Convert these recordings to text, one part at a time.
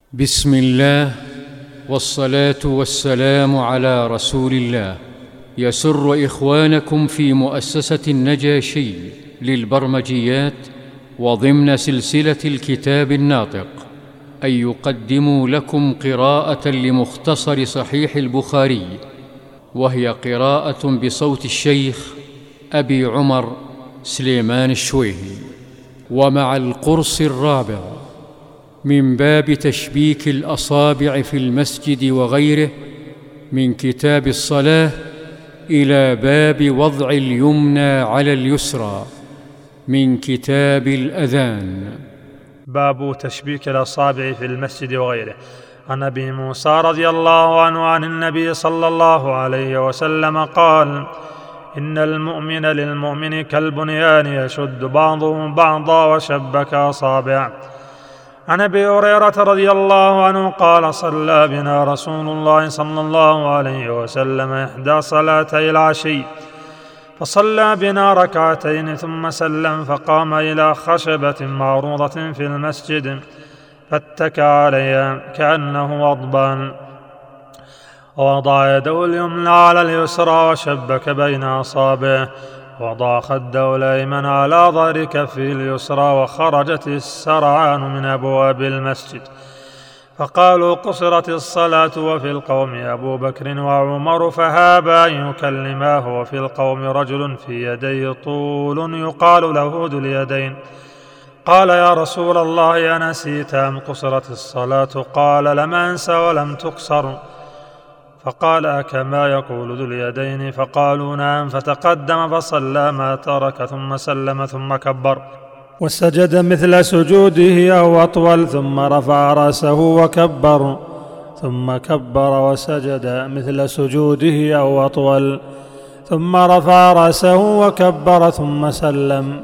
بسم الله والصلاة والسلام على رسول الله. يسر إخوانكم في مؤسسة النجاشي للبرمجيات وضمن سلسلة الكتاب الناطق أن يقدموا لكم قراءة لمختصر صحيح البخاري، وهي قراءة بصوت الشيخ أبي عمر سليمان الشويهي، ومع القرص الرابع من باب تشبيك الأصابع في المسجد وغيره من كتاب الصلاة إلى باب وضع اليمنى على اليسرى من كتاب الأذان. باب تشبيك الأصابع في المسجد وغيره. عن أبي موسى رضي الله عنه عن النبي صلى الله عليه وسلم قال: إن المؤمن للمؤمن كالبنيان يشد بعضه بعضا وشبك أصابع. عن أبي هريرة رضي الله عنه قال: صلى بنا رسول الله صلى الله عليه وسلم إحدى صلاتي العشي، فصلى بنا ركعتين ثم سلم، فقام إلى خشبة معروضة في المسجد فاتكى عليها كأنه غضبان، ووضع يده اليمنى على اليسرى وشبك بين أصابعه، ووضع خده الأيمن على ظهر كفه اليسرى، وخرجت السرعان من أبواب المسجد، فقالوا: قصرت الصلاة. وفي القوم أبو بكر وعمر فهابا أن يكلماه، وفي القوم رجل في يديه طول يقال له ذو اليدين. قال: يا رسول الله، أنسيت أم قصرت الصلاة؟ قال: لم أنس ولم تقصر. فقال: أكما يقول ذو اليدين؟ فقالوا: نعم. فتقدم فصلى ما ترك، ثم سلم ثم كبر وسجد مثل سجوده أو أطول، ثم رفع رأسه وكبر، ثم كبر وسجد مثل سجوده أو أطول، ثم رفع رأسه وكبر ثم سلم.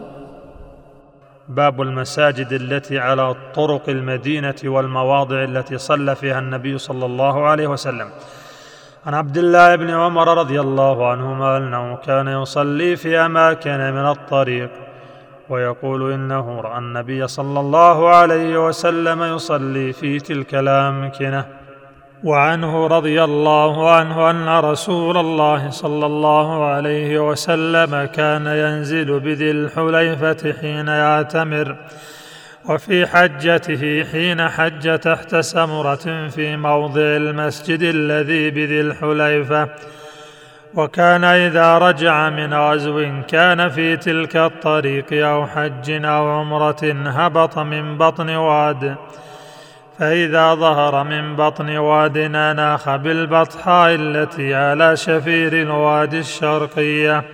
باب المساجد التي على طرق المدينة والمواضع التي صلى فيها النبي صلى الله عليه وسلم. عن عبد الله بن عمر رضي الله عنهما أنه كان يصلي في أماكن من الطريق، ويقول إنه رأى النبي صلى الله عليه وسلم يصلي في تلك الأمكنة. وعنه رضي الله عنه أن رسول الله صلى الله عليه وسلم كان ينزل بذي الحليفة حين يعتمر، وفي حجته حين حج تحت سمرة في موضع المسجد الذي بذي الحليفة. وكان إذا رجع من غزو كان في تلك الطريق أو حج أو عمرة هبط من بطن واد، فإذا ظهر من بطن واد أناخ بالبطحاء التي على شفير الوادي الشرقية،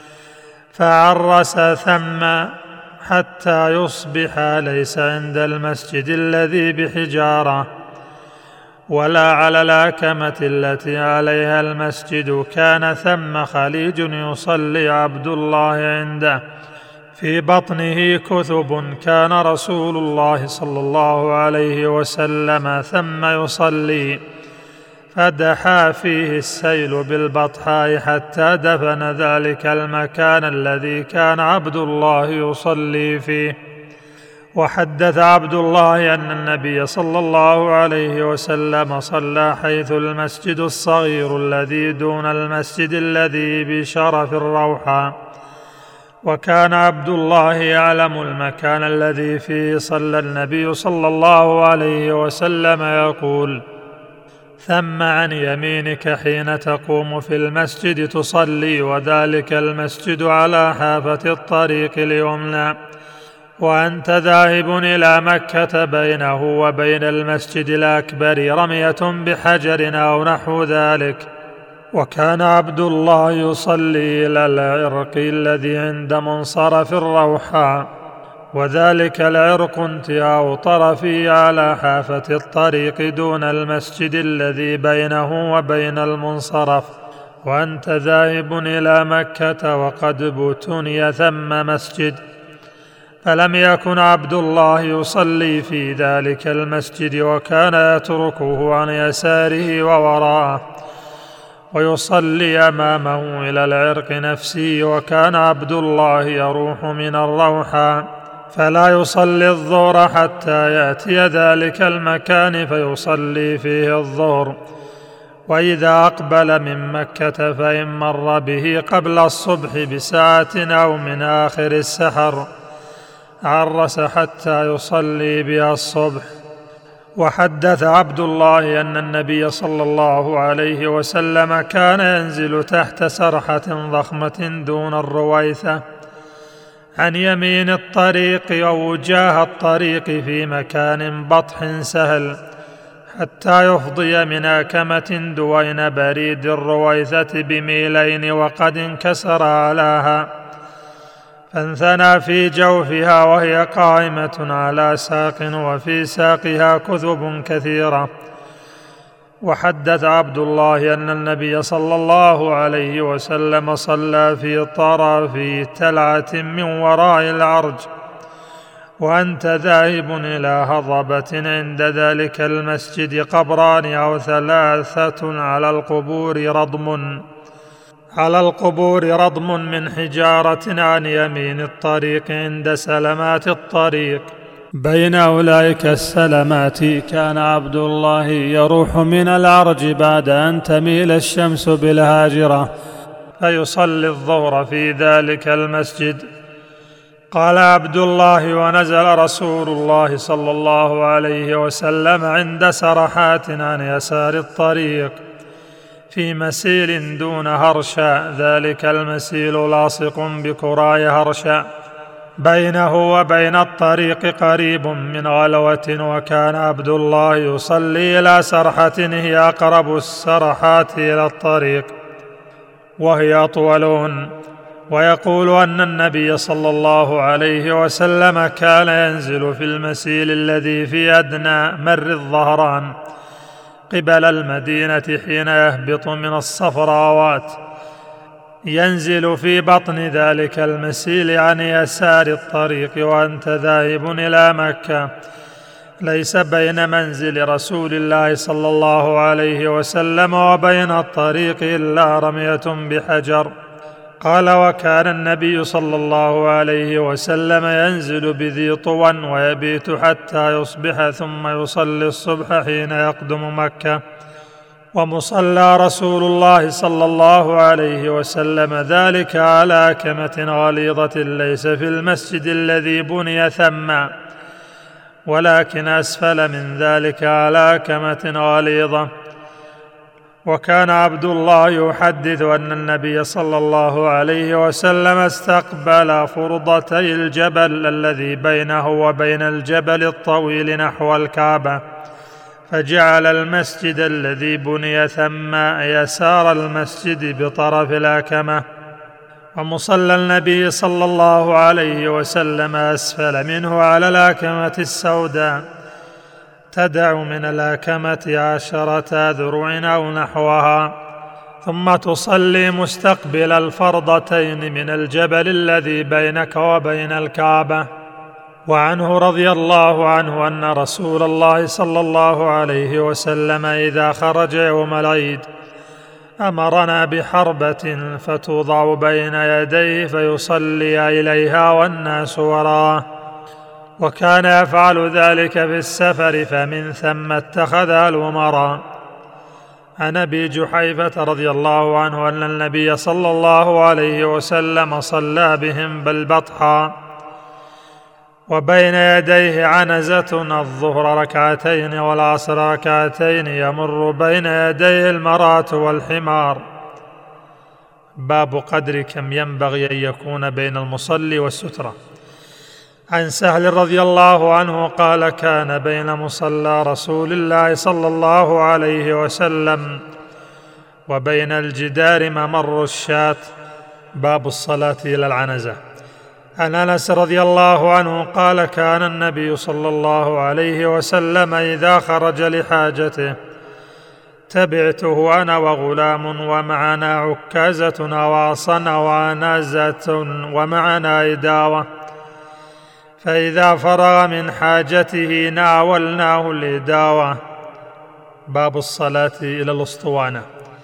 فعرس ثم حتى يصبح ليس عند المسجد الذي بحجارة ولا على الأكمة التي عليها المسجد. كان ثم خليج يصلي عبد الله عنده، في بطنه كثب، كان رسول الله صلى الله عليه وسلم ثم يصلي، فدحى فيه السيل بالبطحاء حتى دفن ذلك المكان الذي كان عبد الله يصلي فيه. وحدث عبد الله أن النبي صلى الله عليه وسلم صلى حيث المسجد الصغير الذي دون المسجد الذي بشرف الروحة، وكان عبد الله يعلم المكان الذي فيه صلى النبي صلى الله عليه وسلم، يقول: ثم عن يمينك حين تقوم في المسجد تصلي، وذلك المسجد على حافة الطريق اليمنى، وأنت ذاهب إلى مكة بينه وبين المسجد الأكبر رمية بحجر أو نحو ذلك. وكان عبد الله يصلي إلى العرق الذي عند منصرف الروحاء، وذلك العرق انتهاء طرفه على حافة الطريق دون المسجد الذي بينه وبين المنصرف، وأنت ذاهب إلى مكة وقد بتني ثم مسجد. فلم يكن عبد الله يصلي في ذلك المسجد، وكان يتركه عن يساره ووراءه ويصلي أمامه إلى العرق نفسه. وكان عبد الله يروح من الروحة فلا يصلي الظهر حتى يأتي ذلك المكان فيصلي فيه الظهر. وإذا أقبل من مكة فإن مر به قبل الصبح بساعة أو من آخر السحر عرس حتى يصلي بها الصبح. وحدث عبد الله أن النبي صلى الله عليه وسلم كان ينزل تحت سرحة ضخمة دون الرويثة عن يمين الطريق أو وجاه الطريق في مكان بطح سهل حتى يفضي من آكمة دوين بريد الرويثة بميلين وقد انكسر أعلاها فانثنى في جوفها وهي قائمة على ساق وفي ساقها كثب كثيرة. وحدث عبد الله أن النبي صلى الله عليه وسلم صلى في طرف تلعة من وراء العرج وأنت ذاهب إلى هضبة عند ذلك المسجد قبران أو 3 على القبور رضم من حجارة عن يمين الطريق عند سلمات الطريق. بين أولئك السلمات كان عبد الله يروح من العرج بعد أن تميل الشمس بالهاجرة فيصلي الظهر في ذلك المسجد. قال عبد الله: ونزل رسول الله صلى الله عليه وسلم عند سرحات عن يسار الطريق في مسيل دون هرشا، ذلك المسيل لاصق بكراي هرشا بينه وبين الطريق قريب من غلوة. وكان عبد الله يصلي إلى سرحة هي أقرب السرحات إلى الطريق وهي أطولهن، ويقول أن النبي صلى الله عليه وسلم كان ينزل في المسيل الذي في أدنى مر الظهران قبل المدينة حين يهبط من الصفراوات، ينزل في بطن ذلك المسيل عن يسار الطريق وأنت ذاهب إلى مكة، ليس بين منزل رسول الله صلى الله عليه وسلم وبين الطريق إلا رمية بحجر. قال: وكان النبي صلى الله عليه وسلم ينزل بذي طوى ويبيت حتى يصبح ثم يصلي الصبح حين يقدم مكة. ومصلى رسول الله صلى الله عليه وسلم ذلك على أكمة غليظة ليس في المسجد الذي بني ثم، ولكن أسفل من ذلك على أكمة غليظة. وكان عبد الله يحدث أن النبي صلى الله عليه وسلم استقبل فرضتي الجبل الذي بينه وبين الجبل الطويل نحو الكعبة، فجعل المسجد الذي بني ثم يسار المسجد بطرف الأكمة. ومصلى النبي صلى الله عليه وسلم أسفل منه على الأكمة السوداء تدع من الأكمة 10 ذروع أو نحوها، ثم تصلي مستقبل الفرضتين من الجبل الذي بينك وبين الكعبة. وعنه رضي الله عنه أن رسول الله صلى الله عليه وسلم إذا خرج يوم العيد أمرنا بحربة فتوضع بين يديه فيصلي إليها والناس وراءه، وكان يفعل ذلك في السفر فمن ثم اتخذها الأمراء. عن أبي جحيفة رضي الله عنه أن النبي صلى الله عليه وسلم صلى بهم بالبطحاء وبين يديه عنزة، الظهر 2 والعصر 2، يمر بين يديه المرأة والحمار. باب قدر كم ينبغي أن يكون بين المصلي والسترة. عن سهل رضي الله عنه قال: كان بين مصلى رسول الله صلى الله عليه وسلم وبين الجدار ممر الشاة. باب الصلاة إلى العنزة. عن أنس رضي الله عنه قال: كان النبي صلى الله عليه وسلم إذا خرج لحاجته تبعته أنا وغلام ومعنا عكازة أو عصا وعنازة ومعنا إداوة، فإذا فرغ من حاجته ناولناه الإداوة. باب الصلاة إلى الأسطوانة.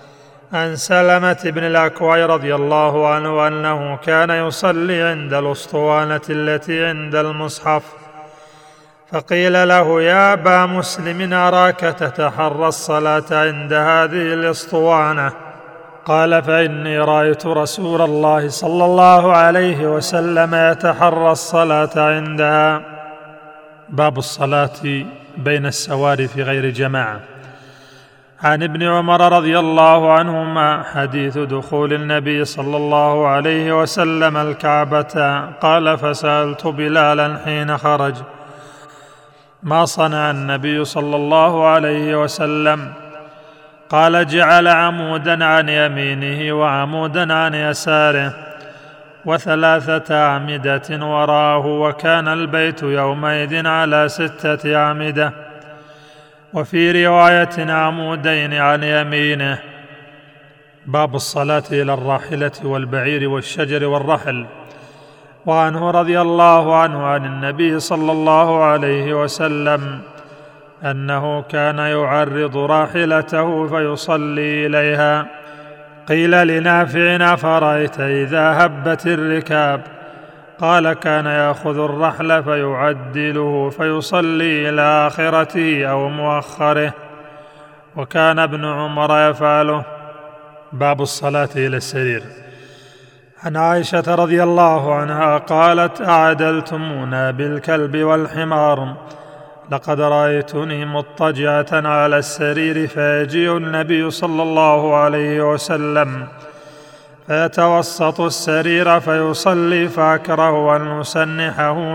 عن سلمة بن الأكوع رضي الله عنه أنه كان يصلي عند الأسطوانة التي عند المصحف، فقيل له: يا أبا مسلم، أراك تتحرى الصلاة عند هذه الأسطوانة. قال: فإني رأيت رسول الله صلى الله عليه وسلم يتحرى الصلاة عندها. باب الصلاة بين السواري في غير جماعة. عن ابن عمر رضي الله عنهما حديث دخول النبي صلى الله عليه وسلم الكعبة قال: فسألت بلالا حين خرج: ما صنع النبي صلى الله عليه وسلم؟ قال: جعل عمودا عن يمينه وعمودا عن يساره و3 أعمدة وراءه، وكان البيت يومئذ على 6 أعمدة، وفي رواية عمودين عن يمينه. باب الصلاة إلى الراحلة والبعير والشجر والرحل. وعنه رضي الله عنه عن النبي صلى الله عليه وسلم أنه كان يعرض راحلته فيصلي إليها. قيل لنافع: أفرأيت إذا هبت الركاب؟ قال: كان يأخذ الرحل فيعدله فيصلي إلى آخرته أو مؤخره، وكان ابن عمر يفعله. باب الصلاة إلى السرير. عن عائشة رضي الله عنها قالت: أعدلتمونا بالكلب والحمار، لقد رأيتني مضطجعة على السرير فيجيء النبي صلى الله عليه وسلم فيتوسط السرير فيصلي، فأكره أن أسنحه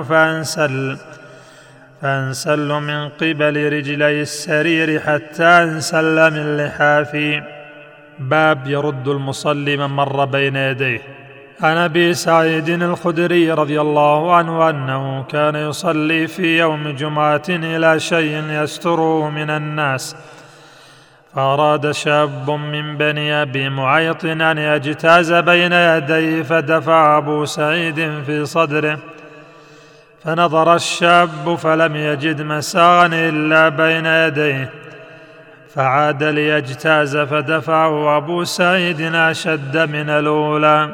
فأنسل من قبل رجلي السرير حتى أنسل من لحافي. باب يرد المصلي من مر بين يديه. عن أبي سعيد الخدري رضي الله عنه أنه كان يصلي في يوم جمعة إلى شيء يستره من الناس، فأراد شاب من بني أبي معيط أن يجتاز بين يديه، فدفع أبو سعيد في صدره، فنظر الشاب فلم يجد مساغا إلا بين يديه، فعاد ليجتاز، فدفعه أبو سعيد أشد من الأولى،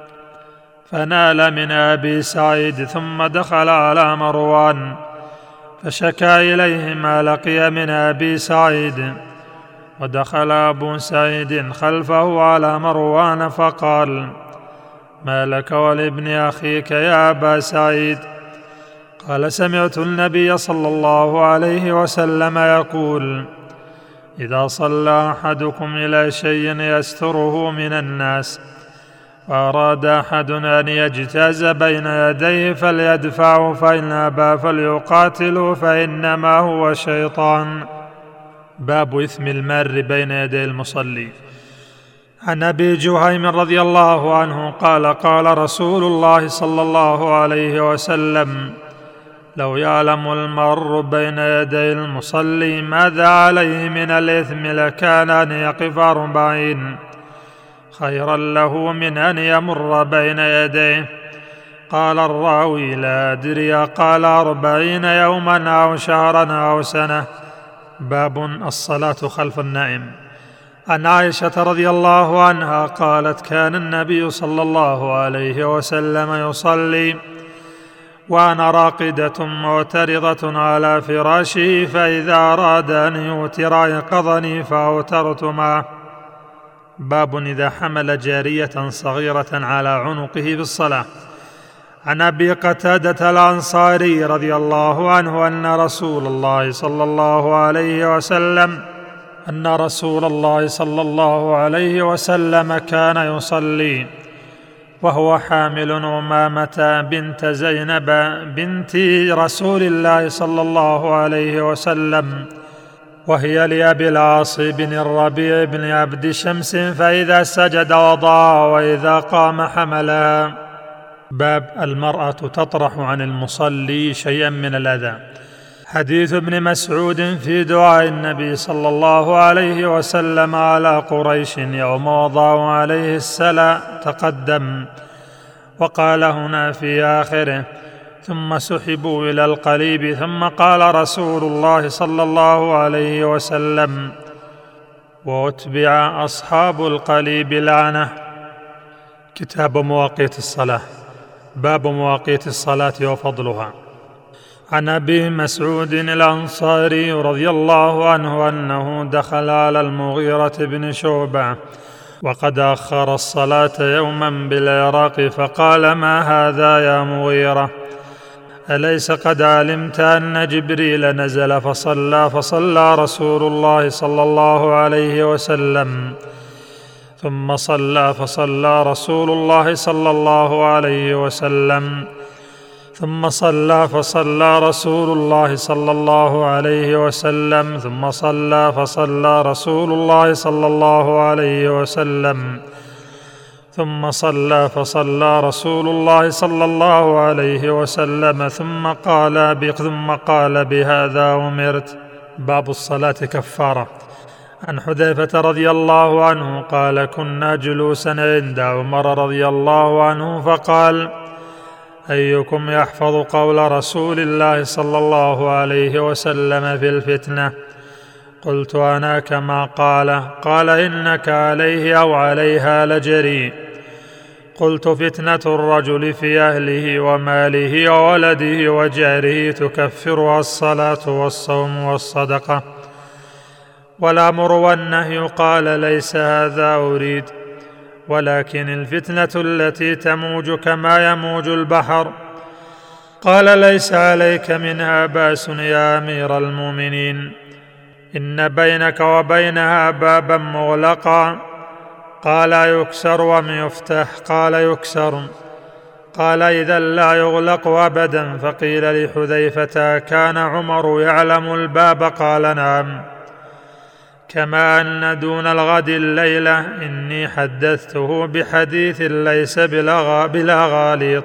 فنال من أبي سعيد، ثم دخل على مروان فشكى إليه ما لقي من أبي سعيد، ودخل أبو سعيد خلفه على مروان فقال: ما لك ولابن أخيك يا أبا سعيد؟ قال: سمعت النبي صلى الله عليه وسلم يقول: إذا صلى أحدكم إلى شيء يستره من الناس فأراد أحد أن يجتاز بين يديه فليدفعه، فإن أبى فليقاتله، فإنما هو شيطان. باب إثم المار بين يدي المصلي. عن أبي جهيم رضي الله عنه قال: قال رسول الله صلى الله عليه وسلم: لو يعلم المار بين يدي المصلي ماذا عليه من الإثم لكان أن يقف 40 خيرا له من أن يمر بين يديه. قال الراوي: لا أدري قال 40 يوما أو شهرا أو سنة. باب الصلاة خلف النائم. عن عائشة رضي الله عنها قالت: كان النبي صلى الله عليه وسلم يصلي وأنا راقدة معترضة على فراشه، فإذا أراد أن يوتر أيقظني فأوترت معه. باب إذا حمل جارية صغيرة على عنقه في الصلاة. عن أبي قتادة الأنصاري رضي الله عنه أن رسول الله صلى الله عليه وسلم كان يصلي وهو حامل أمامة بنت زينب بنت رسول الله صلى الله عليه وسلم، وهي لأبي العاص بن الربيع بن عبد شمس، فإذا سجد وضعها وإذا قام حملها. باب المرأة تطرح عن المصلي شيئا من الأذى. حديث ابن مسعود في دعاء النبي صلى الله عليه وسلم على قريش يوم وضعوا عليه السلا تقدم، وقال هنا في آخره: ثم سحبوا إلى القليب، ثم قال رسول الله صلى الله عليه وسلم: وأتبع أصحاب القليب لعنة. كتاب مواقيت الصلاة. باب مواقيت الصلاة وفضلها. عن أبي مسعود الأنصاري رضي الله عنه أنه دخل على المغيرة بن شعبة وقد أخر الصلاة يوما بالعراق فقال: ما هذا يا مغيرة؟ أليس قد علمت أن جبريل نزل فصلى رسول الله صلى الله عليه وسلم ثم فصلى رسول الله صلى الله عليه وسلم ثم فصلى رسول الله صلى الله عليه وسلم ثم فصلى رسول الله صلى الله عليه وسلم ثم فصلى رسول الله صلى الله عليه وسلم ثم قال بهذا أمرت. باب الصلاة كفارة. عن حذيفة رضي الله عنه قال: كنا جلوسا عند عمر رضي الله عنه فقال: أيكم يحفظ قول رسول الله صلى الله عليه وسلم في الفتنة؟ قلت: أنا كما قال: إنك عليه أو عليها لجريء. قلت: فتنة الرجل في أهله وماله وولده وجاره تكفرها الصلاة والصوم والصدقة والأمر والنهي. قال: ليس هذا أريد، ولكن الفتنة التي تموج كما يموج البحر. قال: ليس عليك منها بأس يا أمير المؤمنين، إن بينك وبينها بابا مغلقا. قال: يكسر وم يفتح؟ قال: يكسر. قال: إذا لا يغلق أبدا. فقيل لحذيفة: كان عمر يعلم الباب؟ قال: نعم. كما أن دون الغد الليلة إني حدثته بحديث ليس بلا غاليط.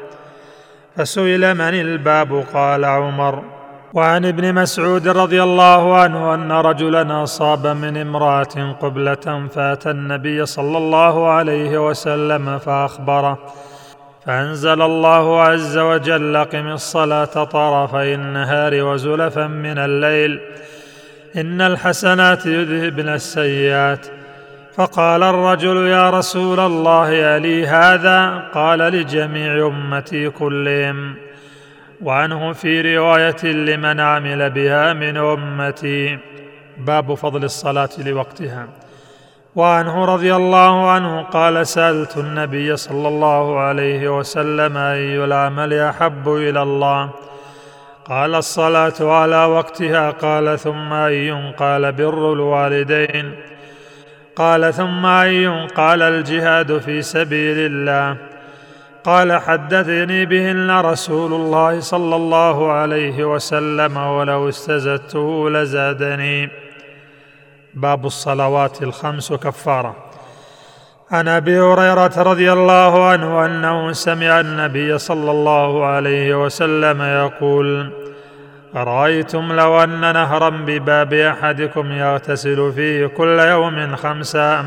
فسئل: من الباب؟ قال: عمر. وعن ابن مسعود رضي الله عنه أن رجلا أصاب من امرأة قبلة فأتى النبي صلى الله عليه وسلم فأخبره، فأنزل الله عز وجل: قم الصلاة طرفي النهار وزلفا من الليل، إن الحسنات يذهبن السيئات. فقال الرجل: يا رسول الله ألي هذا؟ قال: لجميع أمتي كلهم. وعنه في رواية: لمن عمل بها من أمتي. باب فضل الصلاة لوقتها. وعنه رضي الله عنه قال: سألت النبي صلى الله عليه وسلم: أي العمل أحب إلى الله؟ قال: الصلاة على وقتها. قال: ثم أي؟ قال: بر الوالدين. قال: ثم أي؟ قال: الجهاد في سبيل الله. قال: حدثني بهن رسول الله صلى الله عليه وسلم، ولو استزدته لزادني. باب الصلوات الخمس كفارة. عن أبي هريرة رضي الله عنه أنه سمع النبي صلى الله عليه وسلم يقول: أرأيتم لو أن نهرا بباب أحدكم يغتسل فيه كل يوم 5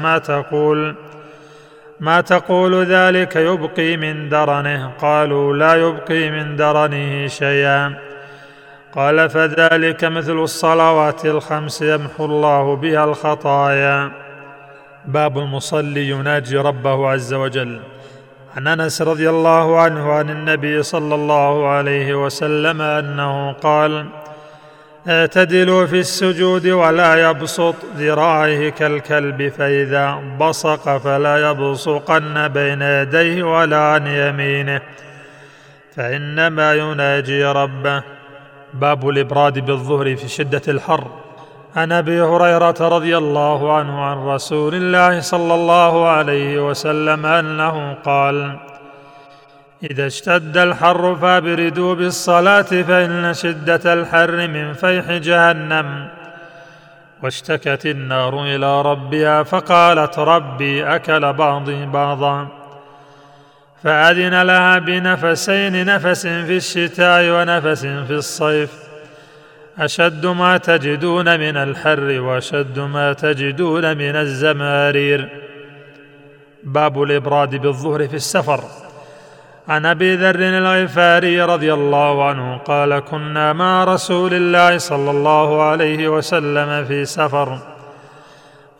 ما تقول ذلك؟ يبقي من درنه؟ قالوا: لا يبقي من درنه شيئا. قال: فذلك مثل الصلوات الخمس يمحو الله بها الخطايا. باب المصلي يناجي ربه عز وجل. عن أنس رضي الله عنه عن النبي صلى الله عليه وسلم أنه قال: اعتدلوا في السجود ولا يبسط ذراعيه كالكلب، فإذا بصق فلا يبصقن بين يديه ولا عن يمينه، فإنما يناجي ربه. باب الإبراد بالظهر في شدة الحر. عن أبي هريرة رضي الله عنه عن رسول الله صلى الله عليه وسلم أنه قال: إذا اشتد الحر فابردوا بالصلاة، فإن شدة الحر من فيح جهنم. واشتكت النار إلى ربها فقالت: ربي أكل بعضي بعضا. فأذن لها بنفسين، نفس في الشتاء ونفس في الصيف، أشد ما تجدون من الحر وأشد ما تجدون من الزمارير. باب الإبراد بالظهر في السفر. عن أبي ذر الغفاري رضي الله عنه قال: كنا مع رسول الله صلى الله عليه وسلم في سفر،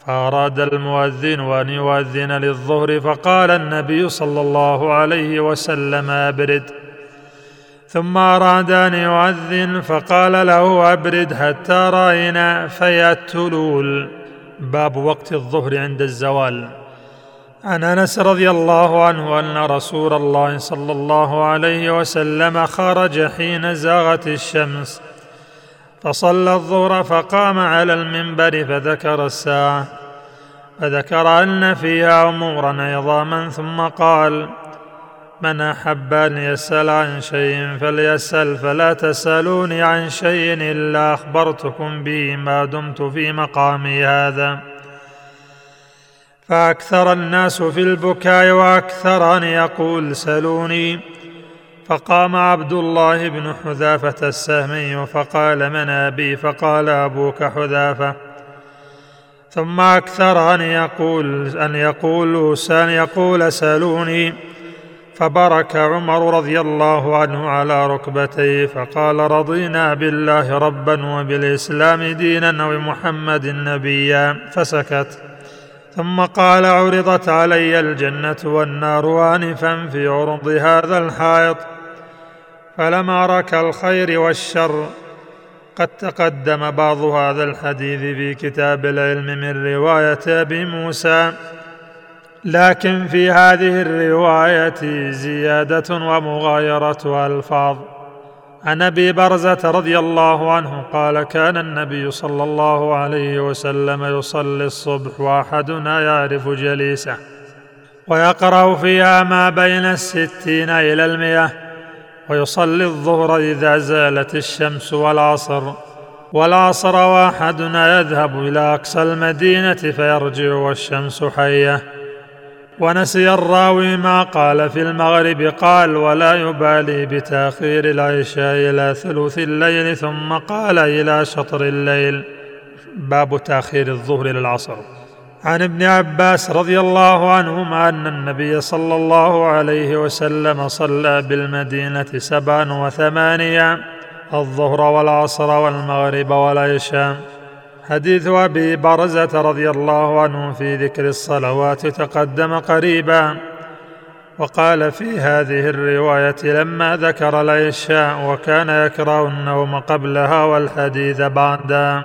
فأراد المؤذن أن يؤذن للظهر، فقال النبي صلى الله عليه وسلم: أبرد. ثم أراد أن يؤذن فقال له: أبرد حتى رأينا في التلول. باب وقت الظهر عند الزوال. عن أنس رضي الله عنه أن رسول الله صلى الله عليه وسلم خرج حين زاغت الشمس فصلى الظهر، فقام على المنبر فذكر الساعة، فذكر أن فيها أمورا عظاما، ثم قال: من أحب أن يسأل عن شيء فليسأل، فلا تسألوني عن شيء إلا أخبرتكم به ما دمت في مقامي هذا. فأكثر الناس في البكاء وأكثر أن يقول: سلوني. فقام عبد الله بن حذافة السهمي فقال: من أبي؟ فقال: أبوك حذافة. ثم أكثر أن يقول سلوني. فبرك عمر رضي الله عنه على ركبتيه فقال: رضينا بالله ربا وبالإسلام دينا وبمحمد نبيا، فسكت. ثم قال: عرضت علي الجنة والنار آنفا في عرض هذا الحائط، فلم أر كالخير والشر. قد تقدم بعض هذا الحديث في كتاب العلم من رواية أبي موسى، لكن في هذه الرواية زيادة ومغايرة ألفاظ. عن أبي برزة رضي الله عنه قال: كان النبي صلى الله عليه وسلم يصلي الصبح وأحدنا يعرف جليسه ويقرأ فيها ما بين 60 إلى 100، ويصلي الظهر إذا زالت الشمس والعصر وأحدنا يذهب إلى أقصى المدينة فيرجع والشمس حية. ونسي الراوي ما قال في المغرب، قال: ولا يبالي بتأخير العشاء إلى ثلث الليل، ثم قال: إلى شطر الليل. باب تأخير الظهر إلى العصر. عن ابن عباس رضي الله عنهما أن النبي صلى الله عليه وسلم صلى بالمدينة 7 و8 الظهر والعصر والمغرب والعشاء. حديث أبي برزة رضي الله عنه في ذكر الصلوات تقدم قريبا، وقال في هذه الرواية لما ذكر العشاء: وكان يكره النوم قبلها والحديث بعدها.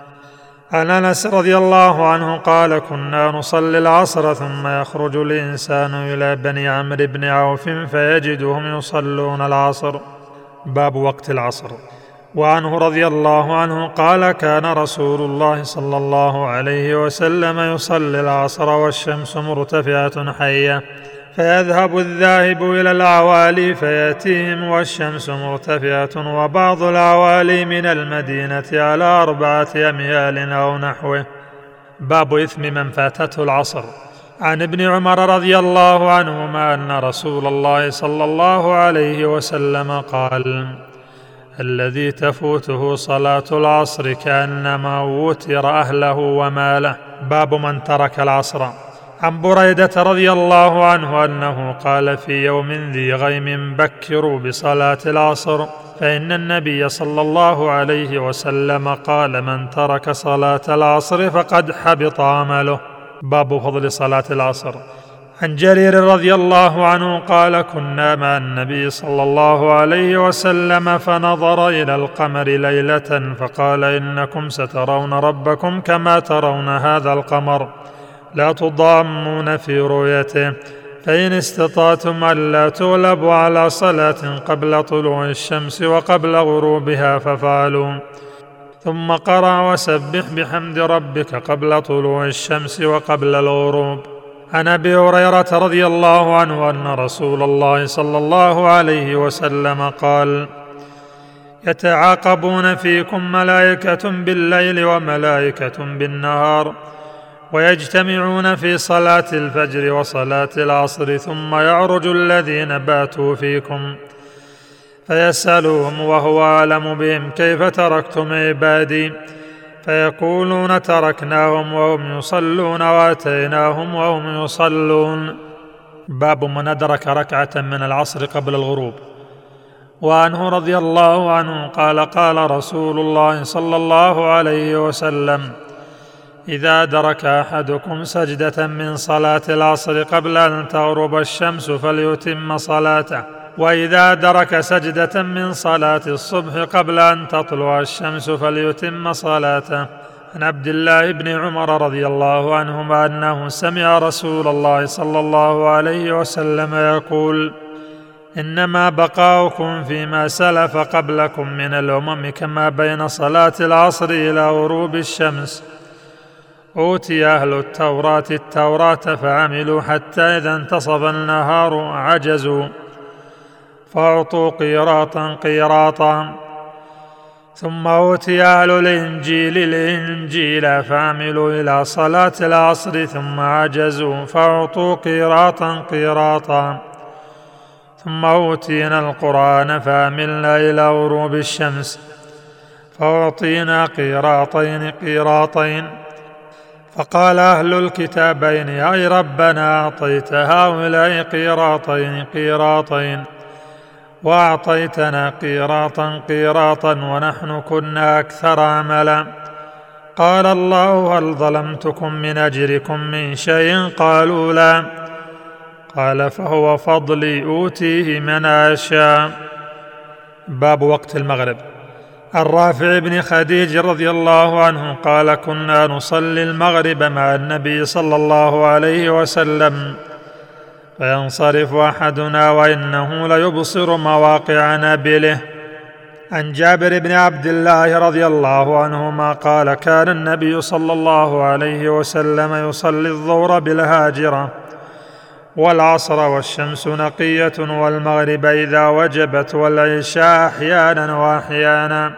عن أنس رضي الله عنه قال: كنا نصلي العصر ثم يخرج الإنسان إلى بني عمرو بن عوف فيجدهم يصلون العصر. باب وقت العصر. وعنه رضي الله عنه قال: كان رسول الله صلى الله عليه وسلم يصلي العصر والشمس مرتفعة حية، فيذهب الذاهب إلى العوالي فيأتيهم والشمس مرتفعة، وبعض العوالي من المدينة على 4 أميال أو نحوه. باب إثم من فاتته العصر. عن ابن عمر رضي الله عنهما أن رسول الله صلى الله عليه وسلم قال: الذي تفوته صلاة العصر كأنما وتر أهله وماله. باب من ترك العصر. عن بريدة رضي الله عنه أنه قال: في يوم ذي غيم بكروا بصلاة العصر، فإن النبي صلى الله عليه وسلم قال: من ترك صلاة العصر فقد حبط عمله. باب فضل صلاة العصر. عن جرير رضي الله عنه قال: كنا مع النبي صلى الله عليه وسلم فنظر إلى القمر ليلة فقال: إنكم سترون ربكم كما ترون هذا القمر، لا تضامون في رؤيته، فإن استطعتم ألا تغلبوا على صلاة قبل طلوع الشمس وقبل غروبها ففعلوا. ثم قرأ: وسبح بحمد ربك قبل طلوع الشمس وقبل الغروب. عن أبي هريرة رضي الله عنه أن رسول الله صلى الله عليه وسلم قال: يتعاقبون فيكم ملائكة بالليل وملائكة بالنهار، ويجتمعون في صلاة الفجر وصلاة العصر، ثم يعرج الذين باتوا فيكم فيسألهم وهو أعلم بهم: كيف تركتم عبادي؟ فيقولون: تركناهم وهم يصلون وأتيناهم وهم يصلون. باب من أدرك ركعة من العصر قبل الغروب. وعنه رضي الله عنه قال: قال رسول الله صلى الله عليه وسلم: إذا درك أحدكم سجدة من صلاة العصر قبل أن تغرب الشمس فليتم صلاته، وإذا درك سجدة من صلاة الصبح قبل أن تطلع الشمس فليتم صلاته. عن عبد الله بن عمر رضي الله عنهما أنه سمع رسول الله صلى الله عليه وسلم يقول: إنما بقاؤكم فيما سلف قبلكم من الأمم كما بين صلاة العصر إلى غروب الشمس. أوتي أهل التوراة فعملوا حتى إذا انتصف النهار عجزوا فأعطوا قيراطا، ثم أوتي أهل الإنجيل فعملوا إلى صلاة العصر ثم عجزوا فأعطوا قيراطا، ثم أوتينا القرآن فعملنا إلى غروب الشمس فأعطينا قيراطين. فقال أهل الكتابين: أي ربنا أعطيت هؤلاء قيراطين وأعطيتنا قيراطا ونحن كنا أكثر عملا. قال الله: هل ظلمتكم من أجركم من شيء؟ قالوا: لا. قال: فهو فضلي أوتيه من أشاء. باب وقت المغرب. الرافع بن خديج رضي الله عنه قال: كنا نصلي المغرب مع النبي صلى الله عليه وسلم فينصرف أحدنا وإنه ليبصر مواقع نبله. عن جابر بن عبد الله رضي الله عنهما قال: كان النبي صلى الله عليه وسلم يصلي الظهر بالهاجرة والعصر والشمس نقية والمغرب إذا وجبت والعشاء أحيانا وأحيانا.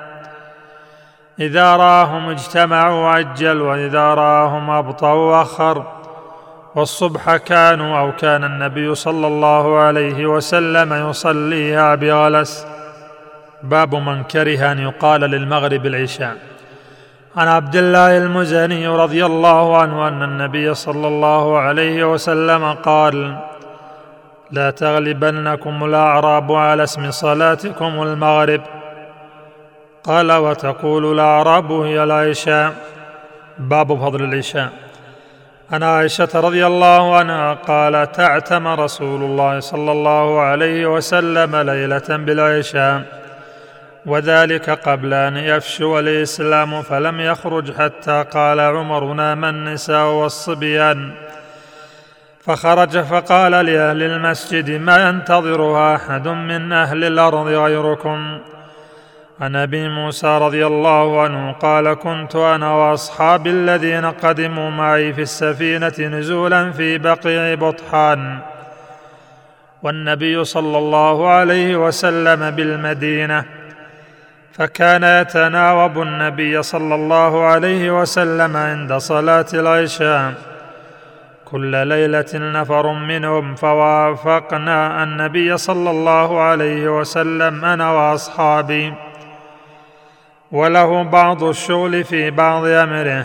إذا راهم اجتمعوا عجل وإذا راهم أبطأوا أخر. والصبح كان النبي صلى الله عليه وسلم يصليها بغلس. باب من كره أن يقال للمغرب العشاء. عن عبد الله المزني رضي الله عنه أن النبي صلى الله عليه وسلم قال: لا تغلبنكم الأعراب على اسم صلاتكم المغرب. قال: وتقول الأعراب هي العشاء. باب فضل العشاء. عن عائشة رضي الله عنها قالت: اعتم رسول الله صلى الله عليه وسلم ليلة بالعشاء، وذلك قبل أن يفشو الإسلام، فلم يخرج حتى قال عمر: نام النساء والصبيان. فخرج فقال لأهل المسجد: ما ينتظرها أحد من أهل الأرض غيركم. عن أبي موسى رضي الله عنه قال: كنت أنا وأصحابي الذين قدموا معي في السفينة نزولا في بقيع بطحان، والنبي صلى الله عليه وسلم بالمدينة، فكان يتناوب النبي صلى الله عليه وسلم عند صلاة العشاء كل ليلة نفر منهم، فوافقنا النبي صلى الله عليه وسلم أنا وأصحابي، وله بعض الشغل في بعض أمره،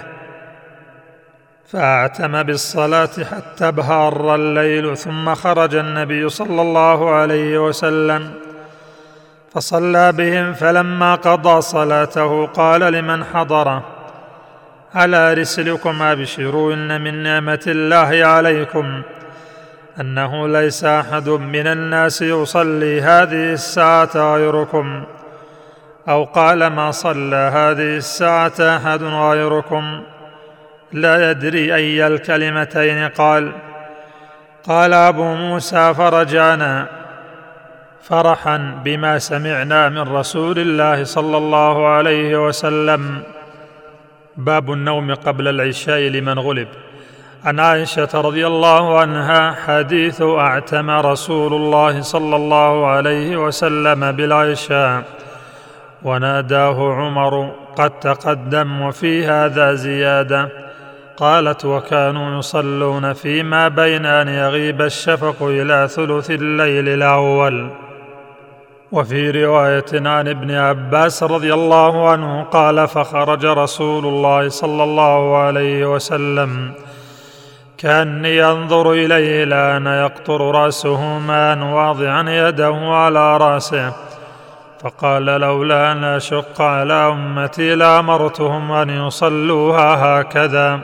فأعتم بالصلاة حتى ابهر الليل، ثم خرج النبي صلى الله عليه وسلم فصلى بهم، فلما قضى صلاته قال لمن حضره: على رسلكم أبشروا، إن من نعمة الله عليكم أنه ليس أحد من الناس يصلي هذه الساعة غيركم، أو قال: ما صلى هذه الساعة أحد غيركم. لا يدري أي الكلمتين قال. قال أبو موسى: فرجعنا فرحا بما سمعنا من رسول الله صلى الله عليه وسلم. باب النوم قبل العشاء لمن غلب. عن عائشة رضي الله عنها حديث: أعتم رسول الله صلى الله عليه وسلم بالعشاء وناداه عمر: قد تقدم، وفي هذا زيادة. قالت: وكانوا يصلون فيما بين أن يغيب الشفق إلى ثلث الليل الأول. وفي رواية عن ابن عباس رضي الله عنه قال: فخرج رسول الله صلى الله عليه وسلم كأني أنظر إليه الآن يقطر رأسه ماء واضعا يده على رأسه، فقال لولا أن أشق على أمتي لأمرتهم أن يصلوها هكذا.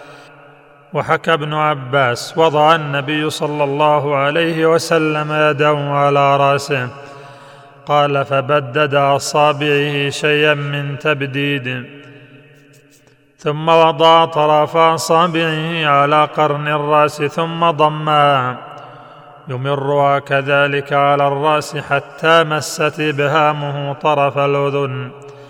وحكى ابن عباس وضع النبي صلى الله عليه وسلم يده على رأسه، قال فبدد أصابعه شيئا من تبديد، ثم وضع طرف أصابعه على قرن الرأس ثم ضمها يمرها كذلك على الرأس حتى مست إبهامه طرف الأذن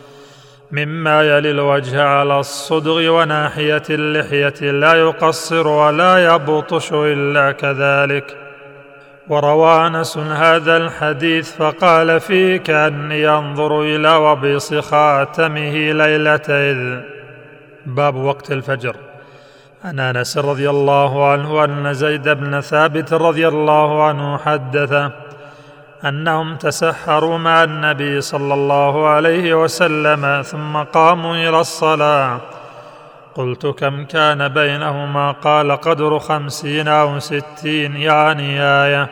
مما يلي الوجه على الصدغ وناحية اللحية، لا يقصر ولا يبطش إلا كذلك. وروى أنس هذا الحديث فقال فيه كأني أنظر إلى وبيص خاتمه ليلة إذ. باب وقت الفجر. عن أنس رضي الله عنه أن زيد بن ثابت رضي الله عنه حدث أنهم تسحروا مع النبي صلى الله عليه وسلم ثم قاموا إلى الصلاة. قلت كم كان بينهما؟ قال قدر 50 أو 60 يعني آية.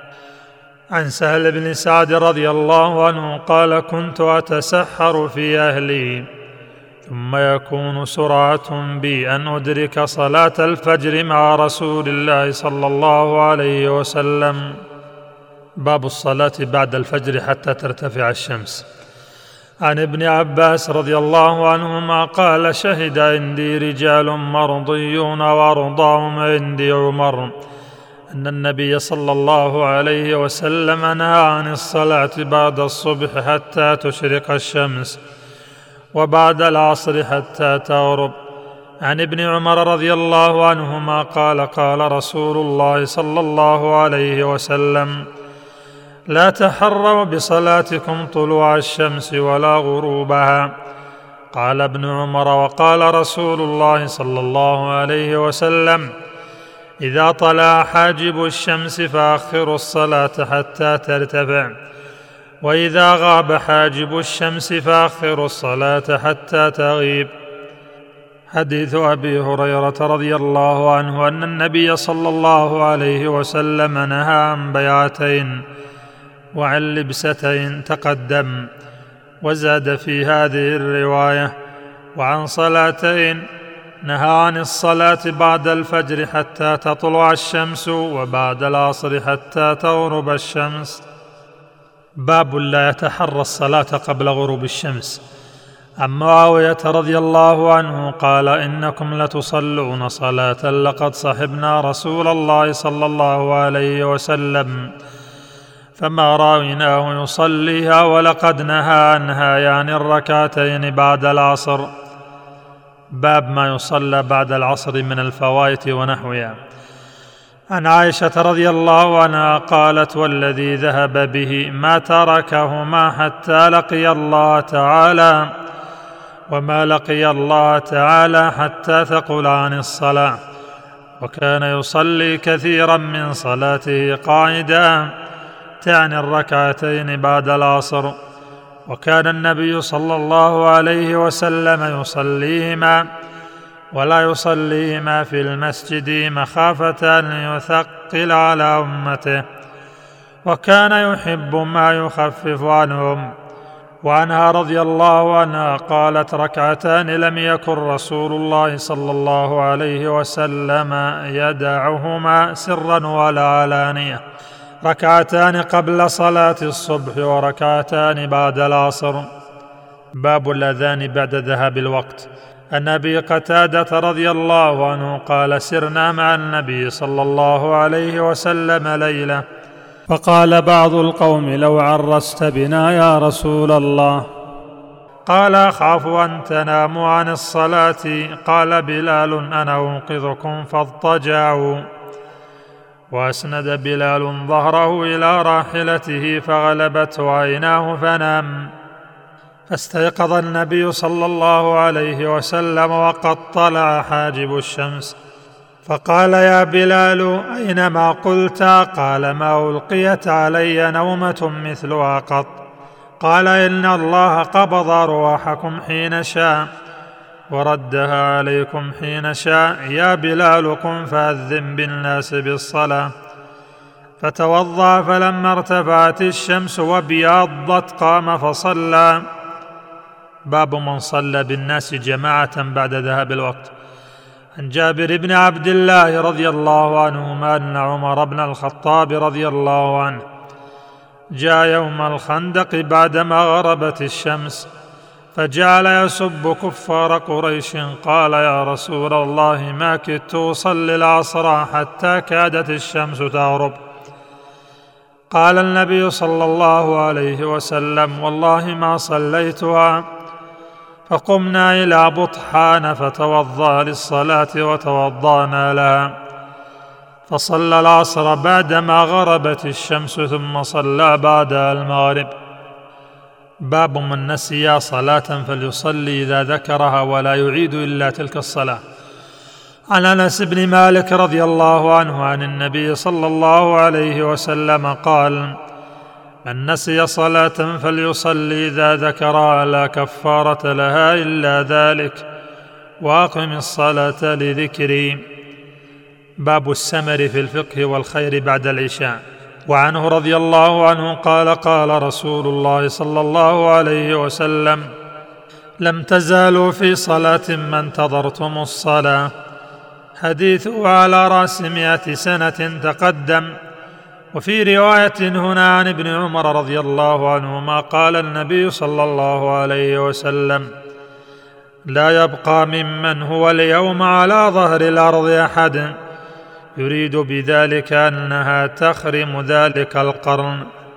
عن سهل بن سعد رضي الله عنه قال كنت أتسحر في أهلي ثم يكون سرعة بي أن أدرك صلاة الفجر مع رسول الله صلى الله عليه وسلم. باب الصلاة بعد الفجر حتى ترتفع الشمس. عن ابن عباس رضي الله عنهما قال شهد عندي رجال مرضيون وأرضاهم عندي عمر أن النبي صلى الله عليه وسلم نهى عن الصلاة بعد الصبح حتى تشرق الشمس وبعد العصر حتى تغرب. عن ابن عمر رضي الله عنهما قال قال رسول الله صلى الله عليه وسلم لا تحروا بصلاتكم طلوع الشمس ولا غروبها. قال ابن عمر وقال رسول الله صلى الله عليه وسلم إذا طلع حاجب الشمس فأخروا الصلاة حتى ترتفع، وإذا غاب حاجب الشمس فأخروا الصلاة حتى تغيب. حديث أبي هريرة رضي الله عنه أن النبي صلى الله عليه وسلم نهى عن بيعتين وعن لبستين تقدم، وزاد في هذه الرواية وعن صلاتين، نهى عن الصلاة بعد الفجر حتى تطلع الشمس وبعد العصر حتى تغرب الشمس. باب لا يتحرى الصلاة قبل غروب الشمس. عن معاوية رضي الله عنه قال إنكم لتصلون صلاة لقد صحبنا رسول الله صلى الله عليه وسلم فما رأيناه يصليها ولقد نهى عنها يعني الركعتين بعد العصر. باب ما يصلى بعد العصر من الفوائت ونحوها. عن عائشة رضي الله عنها قالت والذي ذهب به ما تركهما حتى لقي الله تعالى وما لقي الله تعالى حتى ثقل عن الصلاة، وكان يصلي كثيرا من صلاته قاعدا تعني الركعتين بعد العصر، وكان النبي صلى الله عليه وسلم يصليهما ولا يصليهما في المسجد مخافة أن يثقل على أمته، وكان يحب ما يخفف عنهم. وعنها رضي الله عنها قالت ركعتان لم يكن رسول الله صلى الله عليه وسلم يدعهما سرا ولا علانية، ركعتان قبل صلاة الصبح وركعتان بعد العصر. باب الأذان بعد ذهاب الوقت. عن أبي قتادة رضي الله عنه قال سرنا مع النبي صلى الله عليه وسلم ليلة فقال بعض القوم لو عرست بنا يا رسول الله، قال أخاف أن تناموا عن الصلاة، قال بلال أنا أنقذكم فاضطجعوا، وأسند بلال ظهره إلى راحلته فغلبته عيناه فنام، فاستيقظ النبي صلى الله عليه وسلم وقد طلع حاجب الشمس، فقال يا بلال أينما قلت؟ قال ما ألقيت علي نومة مثلها قط، قال إن الله قبض أرواحكم حين شاء وردها عليكم حين شاء، يا بلال قم فأذن بالناس بالصلاة. فتوضأ، فلما ارتفعت الشمس وابيضت قام فصلى. باب من صلى بالناس جماعة بعد ذهاب الوقت. عن جابر بن عبد الله رضي الله عنهما أن عمر بن الخطاب رضي الله عنه جاء يوم الخندق بعدما غربت الشمس، فجعل يسب كفار قريش. قال: يا رسول الله، ما كدت أصلي العصر حتى كادت الشمس تغرب. قال النبي صلى الله عليه وسلم: والله ما صليتها. فقمنا إلى بطحان فتوضأ للصلاة وتوضأنا لها، فصلى العصر بعدما غربت الشمس، ثم صلى بعدها المغرب. باب من نسي صلاة فليصلي إذا ذكرها ولا يعيد إلا تلك الصلاة. عن أنس بن مالك رضي الله عنه عن النبي صلى الله عليه وسلم قال: من نسي صلاة فليصلي إذا ذكرها لا كفارة لها إلا ذلك، وأقم الصلاة لذكري. باب السمر في الفقه والخير بعد العشاء. وعنه رضي الله عنه قال: قال رسول الله صلى الله عليه وسلم: لم تزالوا في صلاة ما انتظرتم الصلاة. حديثه على رأس 100 سنة تقدم. وفي رواية هنا عن ابن عمر رضي الله عنهما قال النبي صلى الله عليه وسلم: لا يبقى ممن هو اليوم على ظهر الأرض أحد يريد بذلك أنها تخرم ذلك القرن.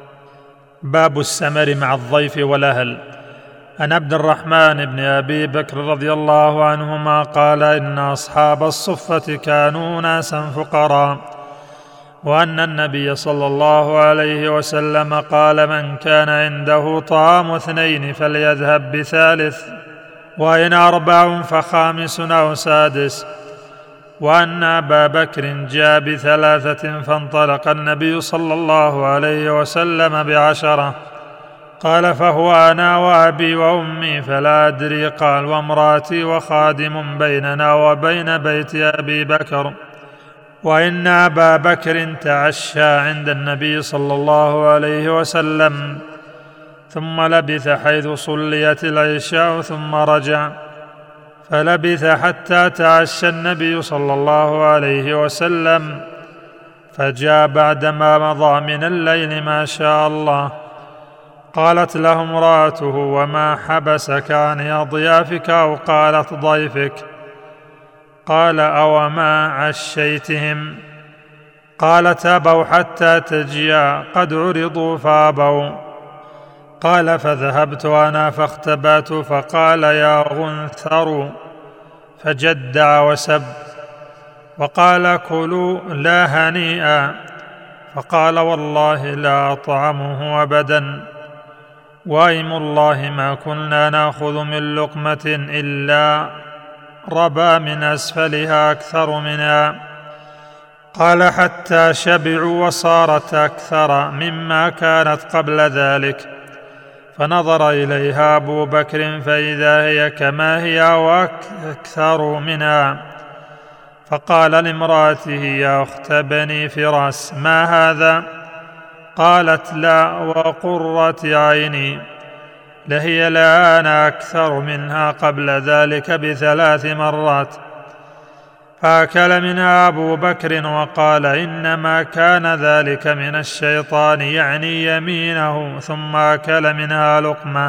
باب السمر مع الضيف والأهل. عن عبد الرحمن بن أبي بكر رضي الله عنهما قال: إن أصحاب الصفة كانوا ناسا فقراء، وأن النبي صلى الله عليه وسلم قال: من كان عنده طعام 2 فليذهب ب3، وإن 4 فخامس أو سادس. وأن أبا بكر جاء ب3 فانطلق النبي صلى الله عليه وسلم ب10. قال: فهو أنا وأبي وأمي فلا أدري. قال: وامرأتي وخادم بيننا وبين بيت أبي بكر. وإن أبا بكر تعشى عند النبي صلى الله عليه وسلم، ثم لبث حيث صليت العشاء ثم رجع، فلبث حتى تعشى النبي صلى الله عليه وسلم، فجاء بعدما مضى من الليل ما شاء الله. قالت له امرأته: وما حبسك عن أضيافك؟ أو قالت: ضيفك. قال: أو ما عشيتهم؟ قالت: أبوا حتى تجيا، قد عرضوا فأبوا. قال: فذهبت أنا فاختبأت، فقال: يا غنثر، فجدع وسب، وقال: كلوا لا هنيئا. فقال: والله لا أطعمه أبدا، وأيم الله ما كنا نأخذ من لقمة إلا ربا من أسفلها أكثر منها. قال: حتى شبعوا وصارت أكثر مما كانت قبل ذلك. فنظر إليها أبو بكر فإذا هي كما هي وأكثر منها. فقال لامرأته: يا أخت بني فراس، ما هذا؟ قالت: لا، وقرة عيني، لهي الآن أكثر منها قبل ذلك ب3 مرات. فأكل منها أبو بكر وقال: إنما كان ذلك من الشيطان، يعني يمينه. ثم أكل منها لقمة،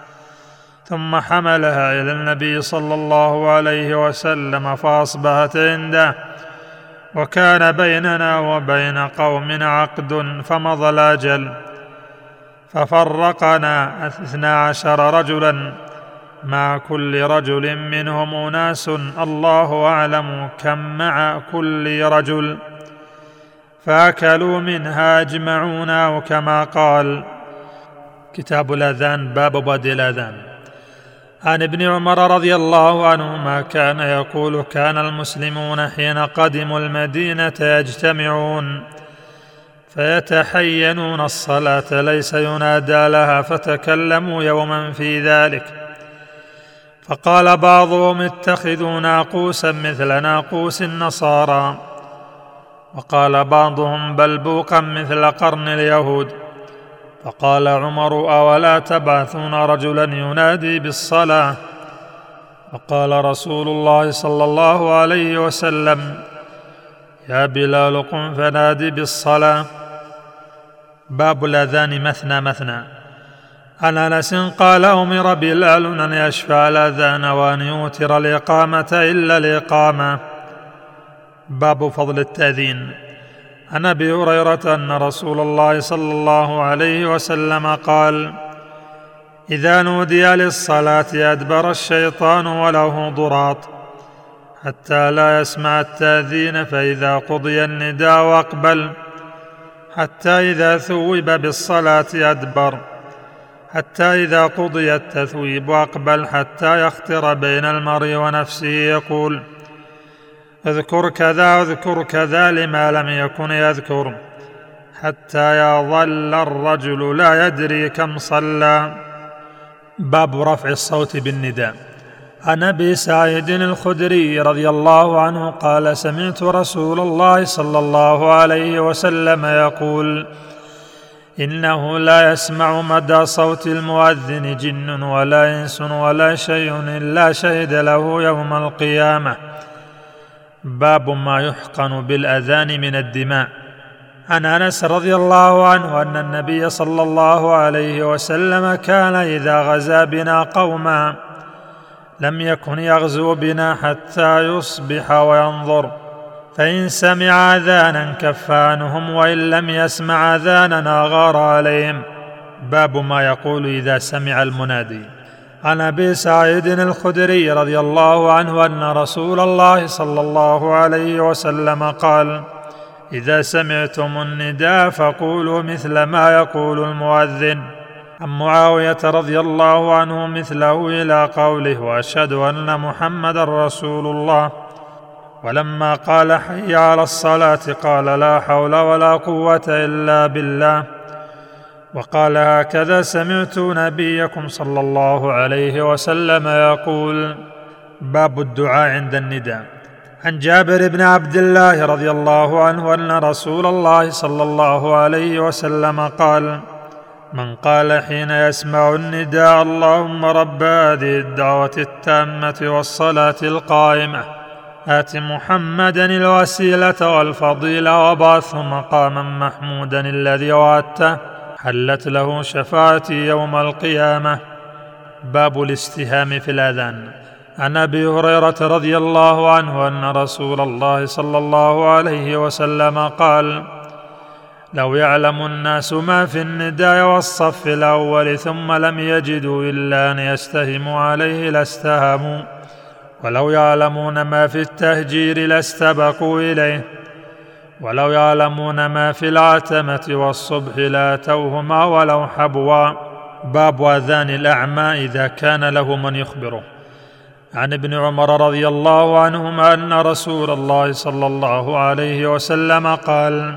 ثم حملها إلى النبي صلى الله عليه وسلم فأصبحت عنده، وكان بيننا وبين قوم عقد فمضى الأجل، ففرقنا 12 رجلا، مع كل رجل منهم أناس الله أعلم كم مع كل رجل، فأكلوا منها أجمعون، أو كما قال. كتاب الأذان. باب بدء الأذان. عن ابن عمر رضي الله عنهما كان يقول: كان المسلمون حين قدموا المدينة يجتمعون فيتحينون الصلاة، ليس ينادى لها، فتكلموا يوما في ذلك، فقال بعضهم: اتخذوا ناقوسا مثل ناقوس النصارى. وقال بعضهم بلبوقا مثل قرن اليهود. فقال عمر: أولا تبعثون رجلا ينادي بالصلاة؟ وقال رسول الله صلى الله عليه وسلم: يا بلال قم فنادي بالصلاة. باب الأذان مثنى مثنى. عن أنس قال: أمر بلال أن يشفع الأذان وأن يوتر الإقامة إلا الإقامة. باب فضل التأذين. عن أبي هريرة أن رسول الله صلى الله عليه وسلم قال: إذا نودي للصلاة أدبر الشيطان وله ضراط حتى لا يسمع التأذين، فإذا قضي النداء أقبل، حتى إذا ثوب بالصلاة أدبر، حتى إذا قضي التثويب أقبل، حتى يخطر بين المرء ونفسه يقول: اذكر كذا اذكر كذا، لما لم يكن يذكر، حتى يظل الرجل لا يدري كم صلى. باب رفع الصوت بالنداء. عن أبي سعيد الخدري رضي الله عنه قال: سمعت رسول الله صلى الله عليه وسلم يقول: إنه لا يسمع مدى صوت المؤذن جن ولا إنس ولا شيء إلا شهد له يوم القيامة. باب ما يحقن بالأذان من الدماء. عن أنس رضي الله عنه أن النبي صلى الله عليه وسلم كان إذا غزا بنا قوما لم يكن يغزو بنا حتى يصبح وينظر، فإن سمع أذانا كف عنهم، وإن لم يسمع أذانا غار عليهم. باب ما يقول إذا سمع المنادي. عن أبي سعيد الخدري رضي الله عنه أن رسول الله صلى الله عليه وسلم قال: إذا سمعتم النداء فقولوا مثل ما يقول المؤذن. عن معاوية رضي الله عنه مثله إلى قوله: وأشهد أن محمدا رسول الله. ولما قال: حي على الصلاة، قال: لا حول ولا قوة إلا بالله. وقال: هكذا سمعت نبيكم صلى الله عليه وسلم يقول. باب الدعاء عند النداء. عن جابر بن عبد الله رضي الله عنه أن رسول الله صلى الله عليه وسلم قال: من قال حين يسمع النداء: اللهم رب هذه الدعوة التامة والصلاة القائمة، آت محمدا الوسيلة والفضيلة وابعثه مقاما محمودا الذي وعدته، حلت له شفاعتي يوم القيامة. باب الاستهام في الأذان. عن أبي هريرة رضي الله عنه أن رسول الله صلى الله عليه وسلم قال: لو يعلم الناس ما في النداء والصف الأول ثم لم يجدوا إلا أن يستهموا عليه لاستهموا، ولو يعلمون ما في التهجير لاستبقوا إليه، ولو يعلمون ما في العتمة والصبح لاتوهما ولو حبوا. باب أذان الأعمى إذا كان له من يخبره. عن ابن عمر رضي الله عنهما أن رسول الله صلى الله عليه وسلم قال: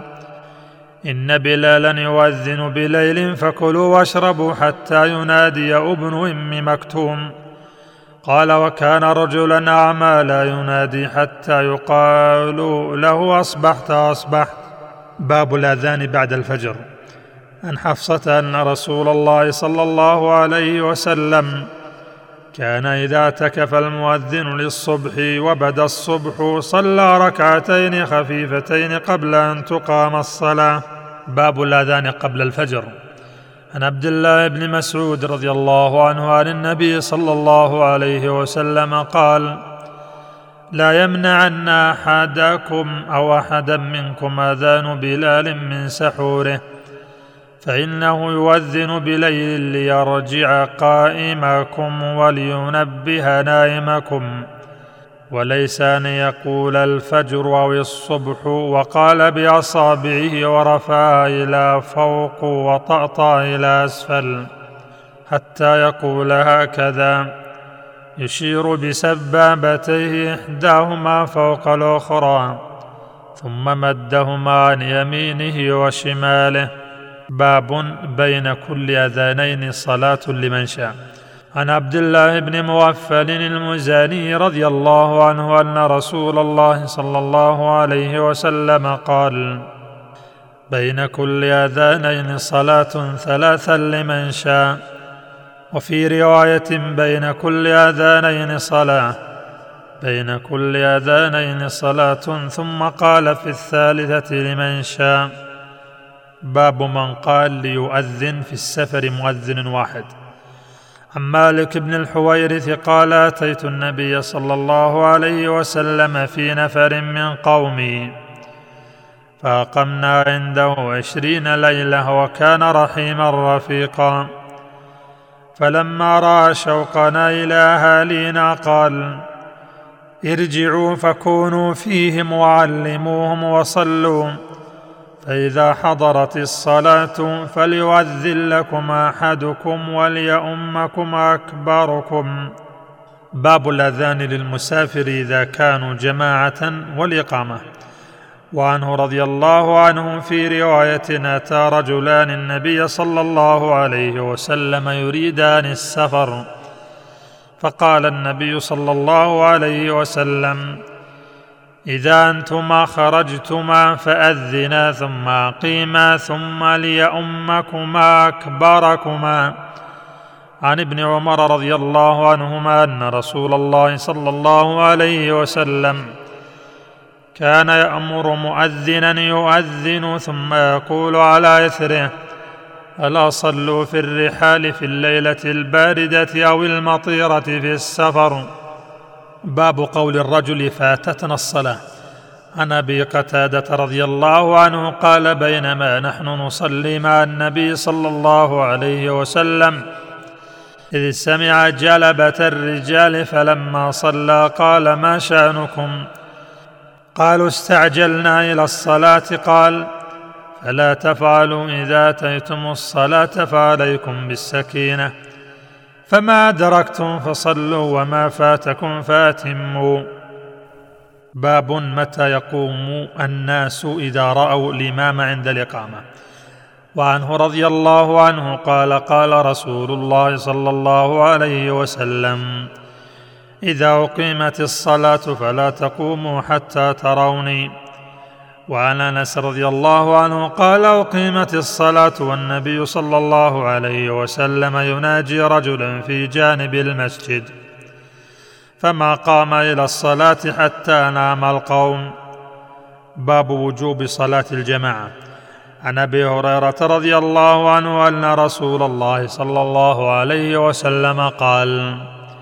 إن بلالا يؤذن بليل فكلوا واشربوا حتى ينادي ابن أم مكتوم. قال: وكان رجلا أعمى لا ينادي حتى يقال له: أصبحت أصبحت. باب الأذان بعد الفجر. عن حفصة أن رسول الله صلى الله عليه وسلم كان إذا اعتكف المؤذن للصبح وبدا الصبح صلى ركعتين خفيفتين قبل أن تقام الصلاة. باب الأذان قبل الفجر. عن عبد الله بن مسعود رضي الله عنه عن النبي صلى الله عليه وسلم قال: لا يمنعن أحدكم أو أحدا منكم أذان بلال من سحوره، فإنه يؤذن بليل ليرجع قائمكم ولينبه نائمكم، وليس أن يقول الفجر أو الصبح وقال بأصابعه ورفع إلى فوق وطأطأ إلى أسفل، حتى يقول هكذا يشير بسبابتيه إحداهما فوق الأخرى، ثم مدهما عن يمينه وشماله. باب بين كل أذانين صلاة لمن شاء. عن عبد الله بن مغفل المزاني رضي الله عنه أن رسول الله صلى الله عليه وسلم قال: بين كل أذانين صلاة ثلاثا لمن شاء. وفي رواية: بين كل أذانين صلاة، ثم قال في الثالثة: لمن شاء. باب من قال ليؤذن في السفر مؤذن واحد. عن مالك بن الحويرث قال: أتيت النبي صلى الله عليه وسلم في نفر من قومي فأقمنا عنده 20 ليلة، وكان رحيما رفيقا. فلما رأى شوقنا إلى أهالينا قال: ارجعوا فكونوا فيهم وعلموهم وصلوا، فإذا حضرت الصلاة فليؤذن لكم أحدكم وليؤمكم أكبركم. باب الأذان للمسافر إذا كانوا جماعة والإقامة. وعنه رضي الله عنه في رواية: أتى رجلان النبي صلى الله عليه وسلم يريدان السفر، فقال النبي صلى الله عليه وسلم: إذا أنتما خرجتما فأذنا ثم أقيما ثم ليؤمكما أكبركما. عن ابن عمر رضي الله عنهما أن رسول الله صلى الله عليه وسلم كان يأمر مؤذنا يؤذن ثم يقول على إثره: ألا صلوا في الرحال في الليلة الباردة أو المطيرة في السفر. باب قول الرجل: فاتتنا الصلاة. عن أبي قتادة رضي الله عنه قال: بينما نحن نصلي مع النبي صلى الله عليه وسلم إذ سمع جلبة الرجال، فلما صلى قال: ما شأنكم؟ قالوا: استعجلنا إلى الصلاة. قال: فلا تفعلوا، إذا أتيتم الصلاة فعليكم بالسكينة، فما أدركتم فصلوا وما فاتكم فأتموا. باب متى يقوم الناس إذا رأوا الإمام عند الإقامة. وعنه رضي الله عنه قال: قال رسول الله صلى الله عليه وسلم: إذا أقيمت الصلاة فلا تقوموا حتى تروني. وعن أنس رضي الله عنه قال: أقيمت الصلاة والنبي صلى الله عليه وسلم يناجي رجلا في جانب المسجد، فما قام إلى الصلاة حتى نام القوم. باب وجوب صلاة الجماعة. عن أبي هريرة رضي الله عنه أن رسول الله صلى الله عليه وسلم قال: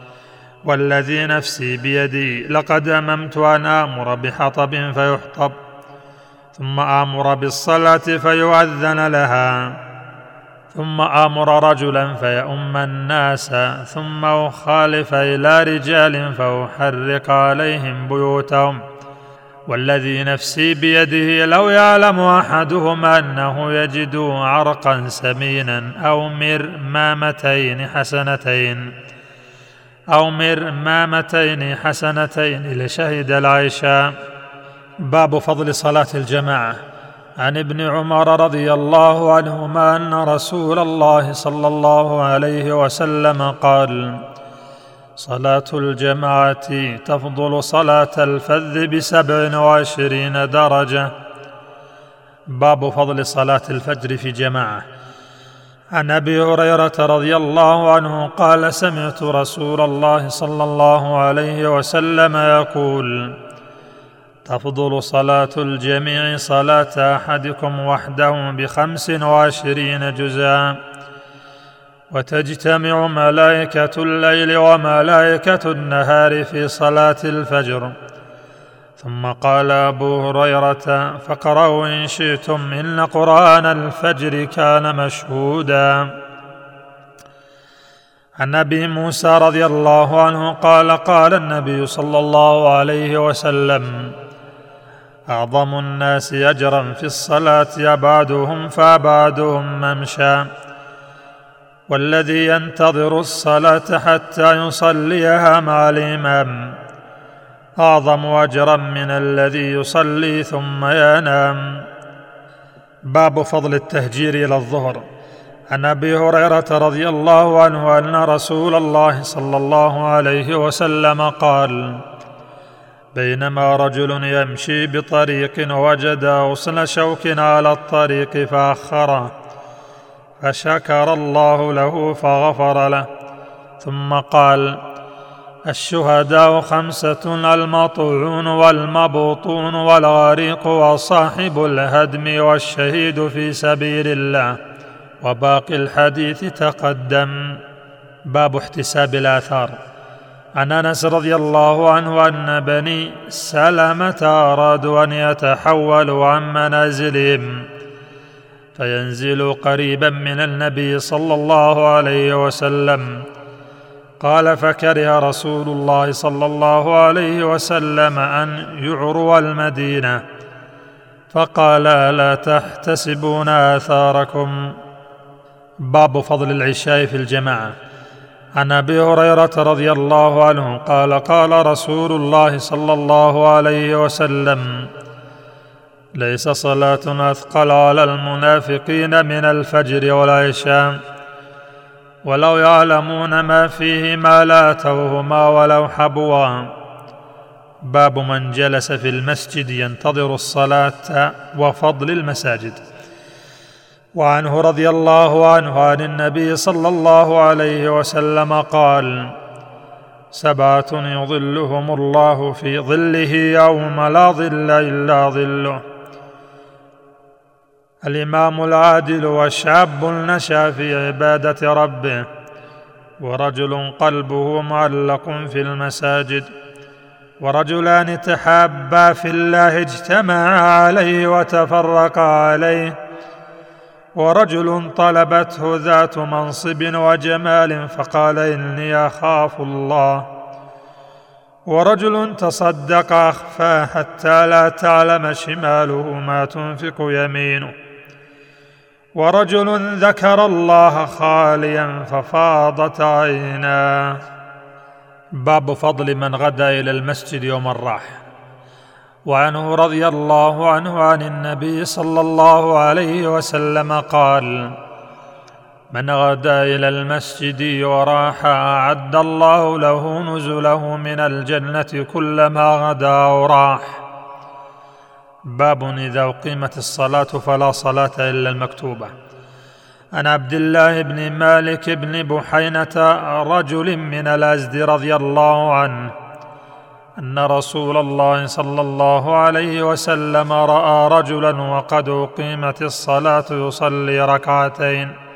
والذي نفسي بيدي لقد أممت أن آمر بحطب فيحطب، ثم آمر بالصلاة فيؤذن لها، ثم آمر رجلا فيؤم الناس، ثم أخالف إلى رجال فأحرق عليهم بيوتهم. والذي نفسي بيده لو يعلم أحدهم أنه يجد عرقا سمينا أو مرمامتين حسنتين لشهد العشاء. باب فضل صلاة الجماعة. عن ابن عمر رضي الله عنهما أن رسول الله صلى الله عليه وسلم قال: صلاة الجماعة تفضل صلاة الفذ ب27 درجة. باب فضل صلاة الفجر في جماعة. عن أبي هريرة رضي الله عنه قال: سمعت رسول الله صلى الله عليه وسلم يقول: تفضل صلاة الجميع صلاة أحدكم وحده ب25 جزءا، وتجتمع ملائكة الليل وملائكة النهار في صلاة الفجر. ثم قال أبو هريرة: فاقرأوا إن شئتم، إن قرآن الفجر كان مشهودا. عن أبي موسى رضي الله عنه قال: قال النبي صلى الله عليه وسلم: أعظم الناس أجرا في الصلاة أبعدهم فأبعدهم ممشى، والذي ينتظر الصلاة حتى يصليها مع الإمام أعظم أجرا من الذي يصلي ثم ينام. باب فضل التهجير إلى الظهر. عن أبي هريرة رضي الله عنه أن رسول الله صلى الله عليه وسلم قال: بينما رجل يمشي بطريق وجد غصن شوك على الطريق فأخره، فشكر الله له فغفر له، ثم قال: الشهداء 5: المطوعون والمبطون والغريق وصاحب الهدم والشهيد في سبيل الله. وباقي الحديث تقدم. باب احتساب الآثار. عن أنس رضي الله عنه أن بني سلمة أرادوا أن يتحولوا عن منازلهم فينزلوا قريبا من النبي صلى الله عليه وسلم. قال: فكره رسول الله صلى الله عليه وسلم أن يعروا المدينة، فقال: لا تحتسبون آثاركم. باب فضل العشاء في الجماعة. عن أبي هريرة رضي الله عنه قال: قال رسول الله صلى الله عليه وسلم: ليس صلاة أثقل على المنافقين من الفجر والعشاء، ولو يعلمون ما فيهما لاتوهما ولو حبوا. باب من جلس في المسجد ينتظر الصلاة وفضل المساجد. وعنه رضي الله عنه عن النبي صلى الله عليه وسلم قال: 7 يظلهم الله في ظله يوم لا ظل إلا ظله: الإمام العادل، والشاب نشأ في عبادة ربه، ورجل قلبه معلق في المساجد، ورجلان تحابا في الله اجتمعا عليه وتفرقا عليه، ورجل طلبته ذات منصب وجمال فقال: إني أخاف الله، ورجل تصدق أخفى حتى لا تعلم شماله ما تنفق يمينه، ورجل ذكر الله خاليا ففاضت عيناه. باب فضل من غدا إلى المسجد يوم الراحة. وعنه رضي الله عنه عن النبي صلى الله عليه وسلم قال: من غدا إلى المسجد وراح أعد الله له نزله من الجنة كلما غدا وراح. باب إذا أقيمت الصلاة فلا صلاة إلا المكتوبة. عن عبد الله بن مالك بن بحينة رجل من الأزد رضي الله عنه أن رسول الله صلى الله عليه وسلم رأى رجلا وقد أقيمت الصلاة يصلي 2 ركعتين،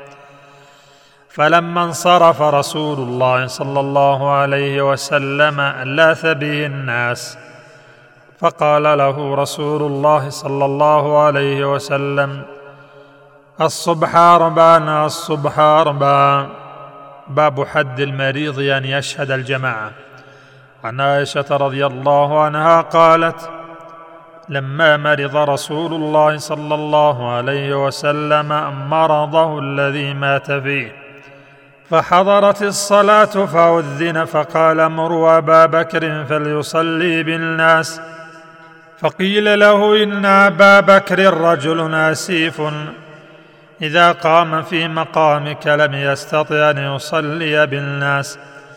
فلما انصرف رسول الله صلى الله عليه وسلم لاث به الناس، فقال له رسول الله صلى الله عليه وسلم: الصبح 4 الصبح 4. باب حد المريض أن يشهد الجماعة. عن عائشة رضي الله عنها قالت: لما مرض رسول الله صلى الله عليه وسلم مرضه الذي مات فيه، فحضرت الصلاة فأذن، فقال: مروا أبا بكر فليصلي بالناس. فقيل له: إن أبا بكر رجل أسيف، إذا قام في مقامك لم يستطع أن يصلي بالناس.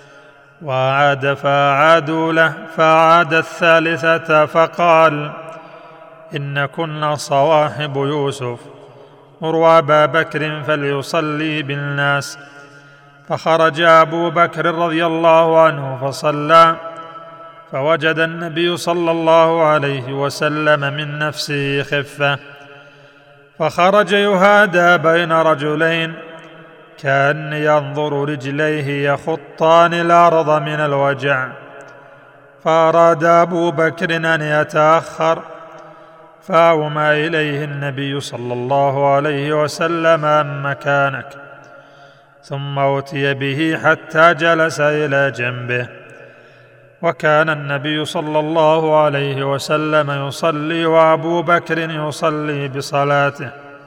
وأعاد فأعادوا له، فأعاد 3 فقال: إن كنا صواحب يوسف، مروا أبا بكر فليصلي بالناس. فخرج أبو بكر رضي الله عنه فصلى، فوجد النبي صلى الله عليه وسلم من نفسه خفة، فخرج يهادى بين رجلين كأن ينظر رجليه يخطان الأرض من الوجع، فأراد أبو بكر أن يتأخر، فأومى إليه النبي صلى الله عليه وسلم: مكانك. ثم أتي به حتى جلس إلى جنبه، وكان النبي صلى الله عليه وسلم يصلي وأبو بكر يصلي بصلاته،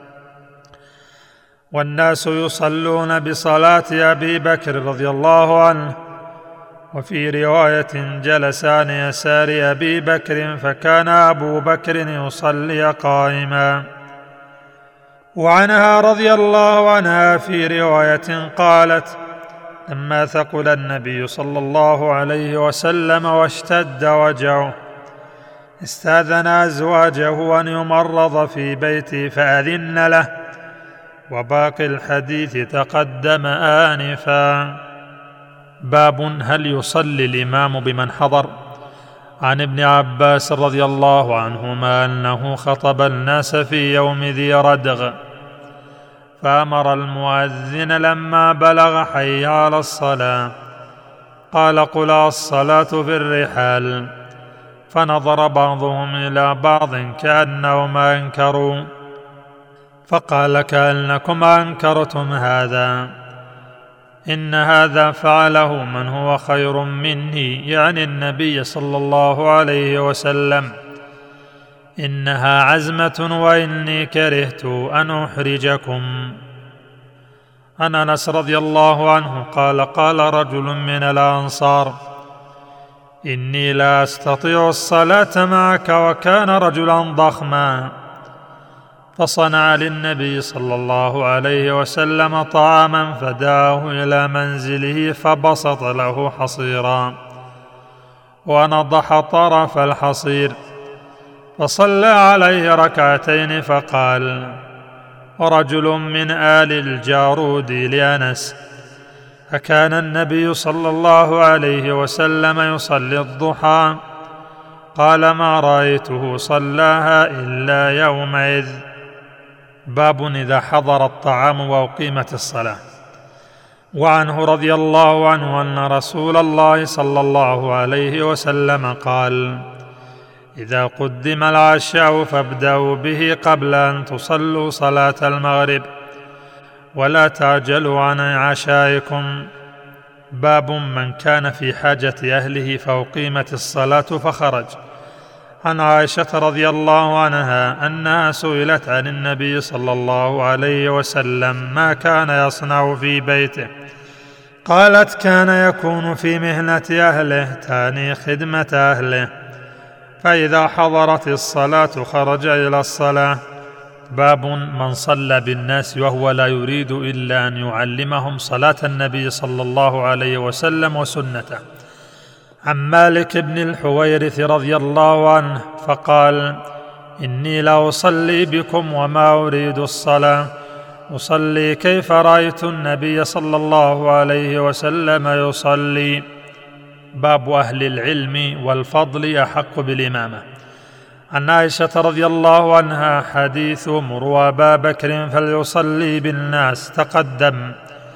والناس يصلون بصلاة أبي بكر رضي الله عنه. وفي رواية: جلس عن يسار أبي بكر، فكان أبو بكر يصلي قائما. وعنها رضي الله عنها في رواية قالت: لما ثقل النبي صلى الله عليه وسلم واشتد وجعه استأذن أزواجه أن يمرض في بيته فأذن له، وباقي الحديث تقدم آنفا. باب هل يصلي الإمام بمن حضر؟ عن ابن عباس رضي الله عنهما أنه خطب الناس في يوم ذي ردغ، فأمر المؤذن لما بلغ حي على الصلاة قال: قل الصلاة في الرحال. فنظر بعضهم إلى بعض كأنهم أنكروا، فقال: كأنكم أنكرتم هذا، إن هذا فعله من هو خير مني، يعني النبي صلى الله عليه وسلم. إنها عزمة وإني كرهت أن أحرجكم. عن أنس رضي الله عنه قال: قال رجل من الأنصار: إني لا أستطيع الصلاة معك، وكان رجلا ضخما، فصنع للنبي صلى الله عليه وسلم طعاما فدعاه إلى منزله فبسط له حصيرا ونضح طرف الحصير، فصلى عليه ركعتين، فقال رجل من آل الجارود لأنس: أكان النبي صلى الله عليه وسلم يصلي الضحى؟ قال: ما رأيته صلاها إلا يومئذ. باب إذا حضر الطعام وأقيمت الصلاة. وعنه رضي الله عنه أن رسول الله صلى الله عليه وسلم قال: إذا قدم العشاء فابدأوا به قبل أن تصلوا صلاة المغرب، ولا تعجلوا عن عشائكم. باب من كان في حاجة أهله فأقيمت الصلاة فخرج. عن عائشة رضي الله عنها أنها سئلت عن النبي صلى الله عليه وسلم ما كان يصنع في بيته، قالت: كان يكون في مهنة أهله، تعني خدمة أهله، فإذا حضرت الصلاة خرج إلى الصلاة. باب من صلى بالناس وهو لا يريد إلا أن يعلمهم صلاة النبي صلى الله عليه وسلم وسنته. عن مالك بن الحويرث رضي الله عنه فقال: إني لا أصلي بكم وما أريد الصلاة، أصلي كيف رأيت النبي صلى الله عليه وسلم يصلي. باب أهل العلم والفضل أحق بالإمامة. عن عائشة رضي الله عنها حديث: مروا أبا بكر فليصلي بالناس تقدم.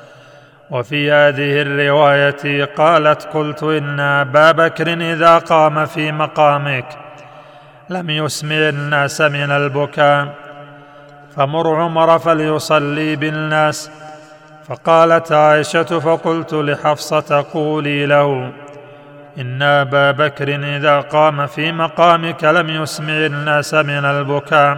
وفي هذه الرواية قالت: قلت إن أبا بكر إذا قام في مقامك لم يسمع الناس من البكاء، فمر عمر فليصلي بالناس. فقالت عائشة: فقلت لحفصة: قولي له إن أبا بكر إذا قام في مقامك لم يسمع الناس من البكاء،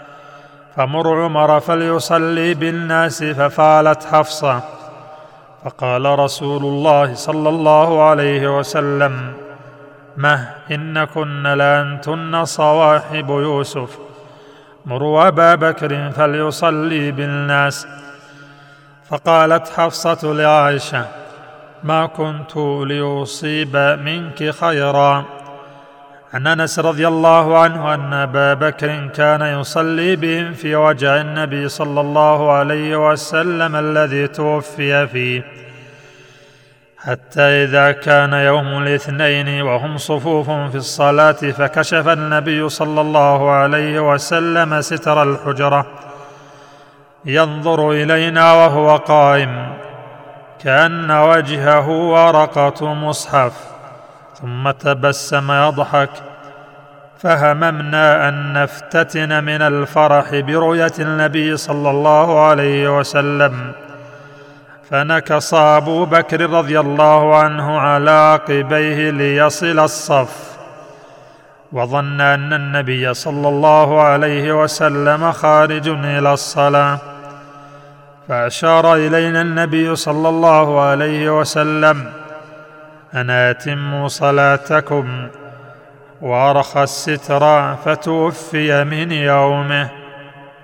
فمر عمر فليصلي بالناس. ففعلت حفصة. فقال رسول الله صلى الله عليه وسلم: مه إنكن لأنتن صواحب يوسف، مروا أبا بكر فليصلي بالناس. فقالت حفصة لعائشة: ما كنت لأصيب منك خيرا. عن أنس رضي الله عنه أن أبا بكر كان يصلي بهم في وجع النبي صلى الله عليه وسلم الذي توفي فيه، حتى إذا كان يوم الاثنين وهم صفوف في الصلاة فكشف النبي صلى الله عليه وسلم ستر الحجرة ينظر إلينا وهو قائم، كأن وجهه ورقة مصحف، ثم تبسم يضحك، فهممنا أن نفتتن من الفرح برؤية النبي صلى الله عليه وسلم، فنكص أبو بكر رضي الله عنه على عقبيه ليصل الصف، وظن أن النبي صلى الله عليه وسلم خارج إلى الصلاة، فأشار إلينا النبي صلى الله عليه وسلم أن أتموا صلاتكم، وأرخى الستر فتوفي من يومه.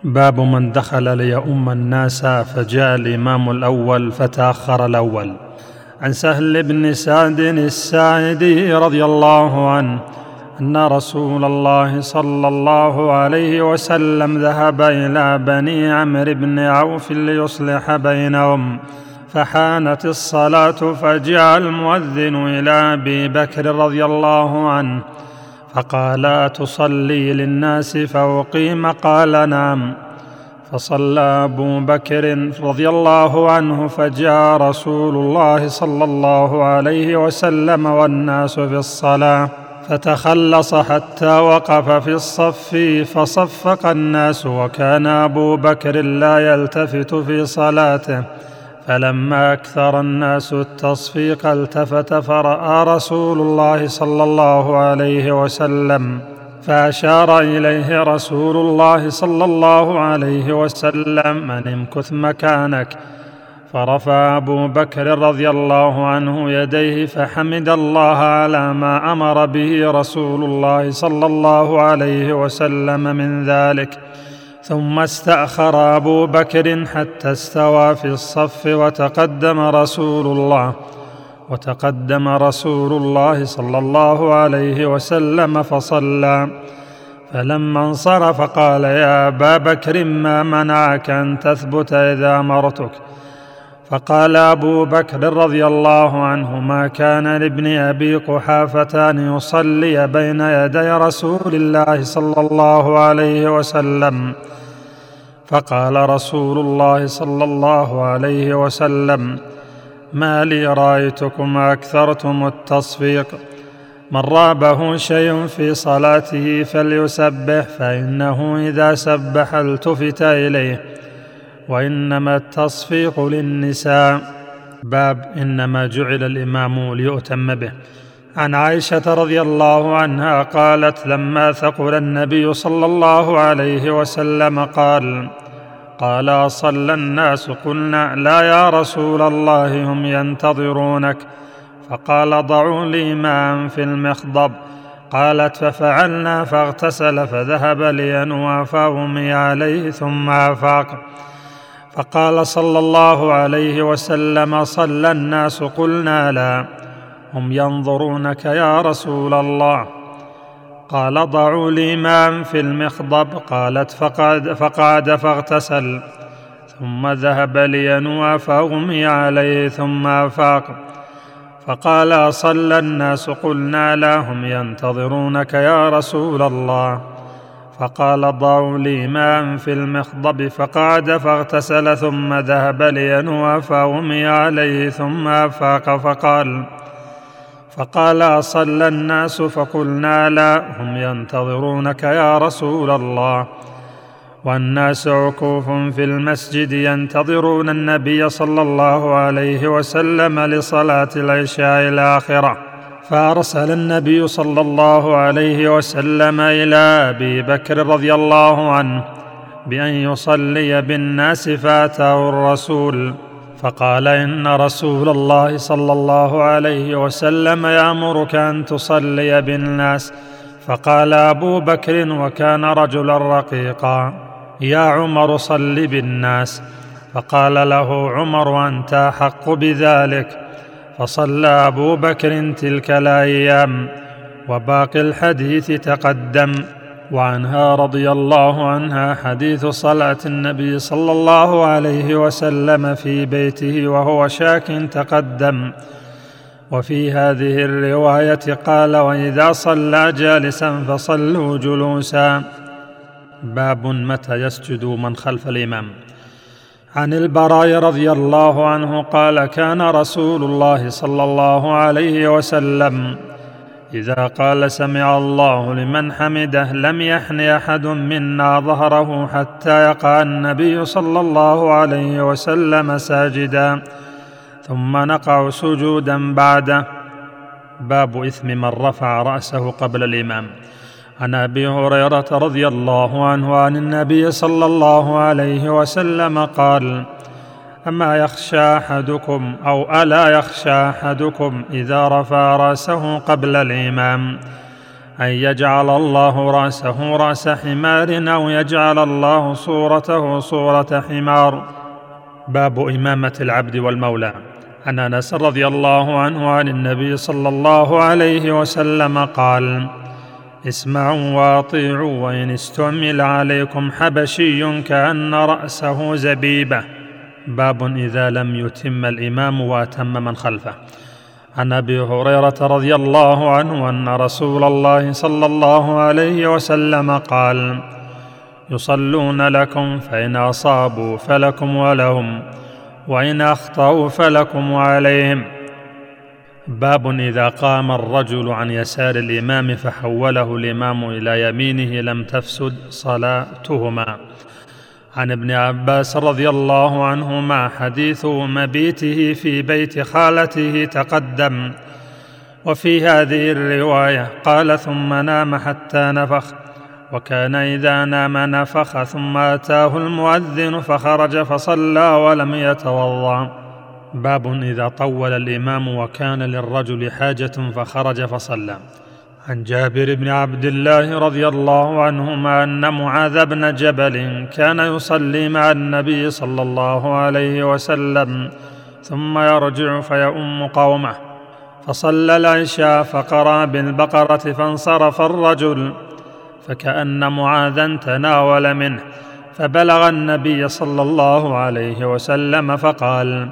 باب من دخل ليؤم الناس فجاء الإمام الأول فتأخر الأول. عن سهل بن سعد الساعدي رضي الله عنه أن رسول الله صلى الله عليه وسلم ذهب إلى بني عمرو بن عوف ليصلح بينهم، فحانت الصلاة فجاء المؤذن إلى أبي بكر رضي الله عنه فقال: تصلي للناس فأقيم؟ قال: نعم. فصلى أبو بكر رضي الله عنه، فجاء رسول الله صلى الله عليه وسلم والناس في الصلاة، فتخلص حتى وقف في الصف فصفق الناس، وكان أبو بكر لا يلتفت في صلاته، فلما أكثر الناس التصفيق التفت فرأى رسول الله صلى الله عليه وسلم، فأشار إليه رسول الله صلى الله عليه وسلم أن امكث مكانك، فرفع أبو بكر رضي الله عنه يديه فحمد الله على ما أمر به رسول الله صلى الله عليه وسلم من ذلك، ثم استأخر أبو بكر حتى استوى في الصف، وتقدم رسول الله صلى الله عليه وسلم فصلى، فلما انصرف قال: يا أبا بكر ما منعك أن تثبت إذا أمرتك؟ فقال أبو بكر رضي الله عنه: ما كان لابن أبي قحافة أن يصلي بين يدي رسول الله صلى الله عليه وسلم. فقال رسول الله صلى الله عليه وسلم: ما لي رأيتكم أكثرتم التصفيق، من رابه شيء في صلاته فليسبح، فإنه إذا سبح التفت إليه، وإنما التصفيق للنساء. باب إنما جعل الإمام ليؤتم به. عن عائشة رضي الله عنها قالت: لما ثقل النبي صلى الله عليه وسلم قال: أصلى الناس؟ قلنا: لا يا رسول الله، هم ينتظرونك. فقال: ضعوا لي ماء في المخضب. قالت: ففعلنا، فاغتسل فذهب لينوى فأغمي عليه ثم أفاق. فقال صلى الله عليه وسلم: صلى الناس؟ قلنا: لا، هم ينظرونك يا رسول الله. قال: ضعوا لي ماء في المخضب. قالت: فقعد فاغتسل، ثم ذهب لينوى فأغمي عليه ثم أفاق. فقال: صلى الناس؟ قلنا: لا، هم ينتظرونك يا رسول الله. فقال: ضعوا لي ماء في المخضب. فقعد فاغتسل، ثم ذهب لينوى فأغمي عليه ثم أفاق. فقال: أصلى الناس؟ فقلنا: لا، هم ينتظرونك يا رسول الله. والناس عكوف في المسجد ينتظرون النبي صلى الله عليه وسلم لصلاة العشاء الآخرة. فأرسل النبي صلى الله عليه وسلم إلى أبي بكر رضي الله عنه بأن يصلي بالناس، فأتاه الرسول فقال: إن رسول الله صلى الله عليه وسلم يأمرك أن تصلي بالناس. فقال أبو بكر وكان رجلا رقيقا: يا عمر صل بالناس. فقال له عمر: أنت أحق بذلك. فصلى أبو بكر تلك الأيام، وباقي الحديث تقدم. وعنها رضي الله عنها حديث صلاة النبي صلى الله عليه وسلم في بيته وهو شاك تقدم. وفي هذه الرواية قال: وإذا صلى جالسا فصلوا جلوسا. باب متى يسجد من خلف الإمام. عن البراء رضي الله عنه قال: كان رسول الله صلى الله عليه وسلم إذا قال: سمع الله لمن حمده لم يحن أحد منا ظهره حتى يقع النبي صلى الله عليه وسلم ساجدا، ثم نقع سجودا بعده. باب إثم من رفع رأسه قبل الإمام. عن أبي هريرة رضي الله عنه عن النبي صلى الله عليه وسلم قال: أما يخشى أحدكم ألا يخشى أحدكم إذا رفع رأسه قبل الإمام أن يجعل الله رأسه رأس حمار أو يجعل الله صورته صورة حمار. باب إمامة العبد والمولى. عن أنس رضي الله عنه عن النبي صلى الله عليه وسلم قال: اسمعوا واطيعوا وإن استعمل عليكم حبشي كأن رأسه زبيبة. باب إذا لم يتم الإمام وأتم من خلفه. عن أبي هريرة رضي الله عنه أن رسول الله صلى الله عليه وسلم قال: يصلون لكم فإن أصابوا فلكم ولهم، وإن أخطأوا فلكم وعليهم. باب إذا قام الرجل عن يسار الإمام فحوله الإمام إلى يمينه لم تفسد صلاتهما. عن ابن عباس رضي الله عنهما حديث مبيته في بيت خالته تقدم، وفي هذه الرواية قال: ثم نام حتى نفخ، وكان إذا نام نفخ، ثم أتاه المؤذن فخرج فصلى ولم يتوضأ. باب إذا طول الإمام وكان للرجل حاجة فخرج فصلى. عن جابر بن عبد الله رضي الله عنهما أن معاذ بن جبل كان يصلي مع النبي صلى الله عليه وسلم ثم يرجع فيؤم قومه، فصلى العشاء فقرأ بالبقرة فانصرف الرجل، فكأن معاذا تناول منه، فبلغ النبي صلى الله عليه وسلم فقال: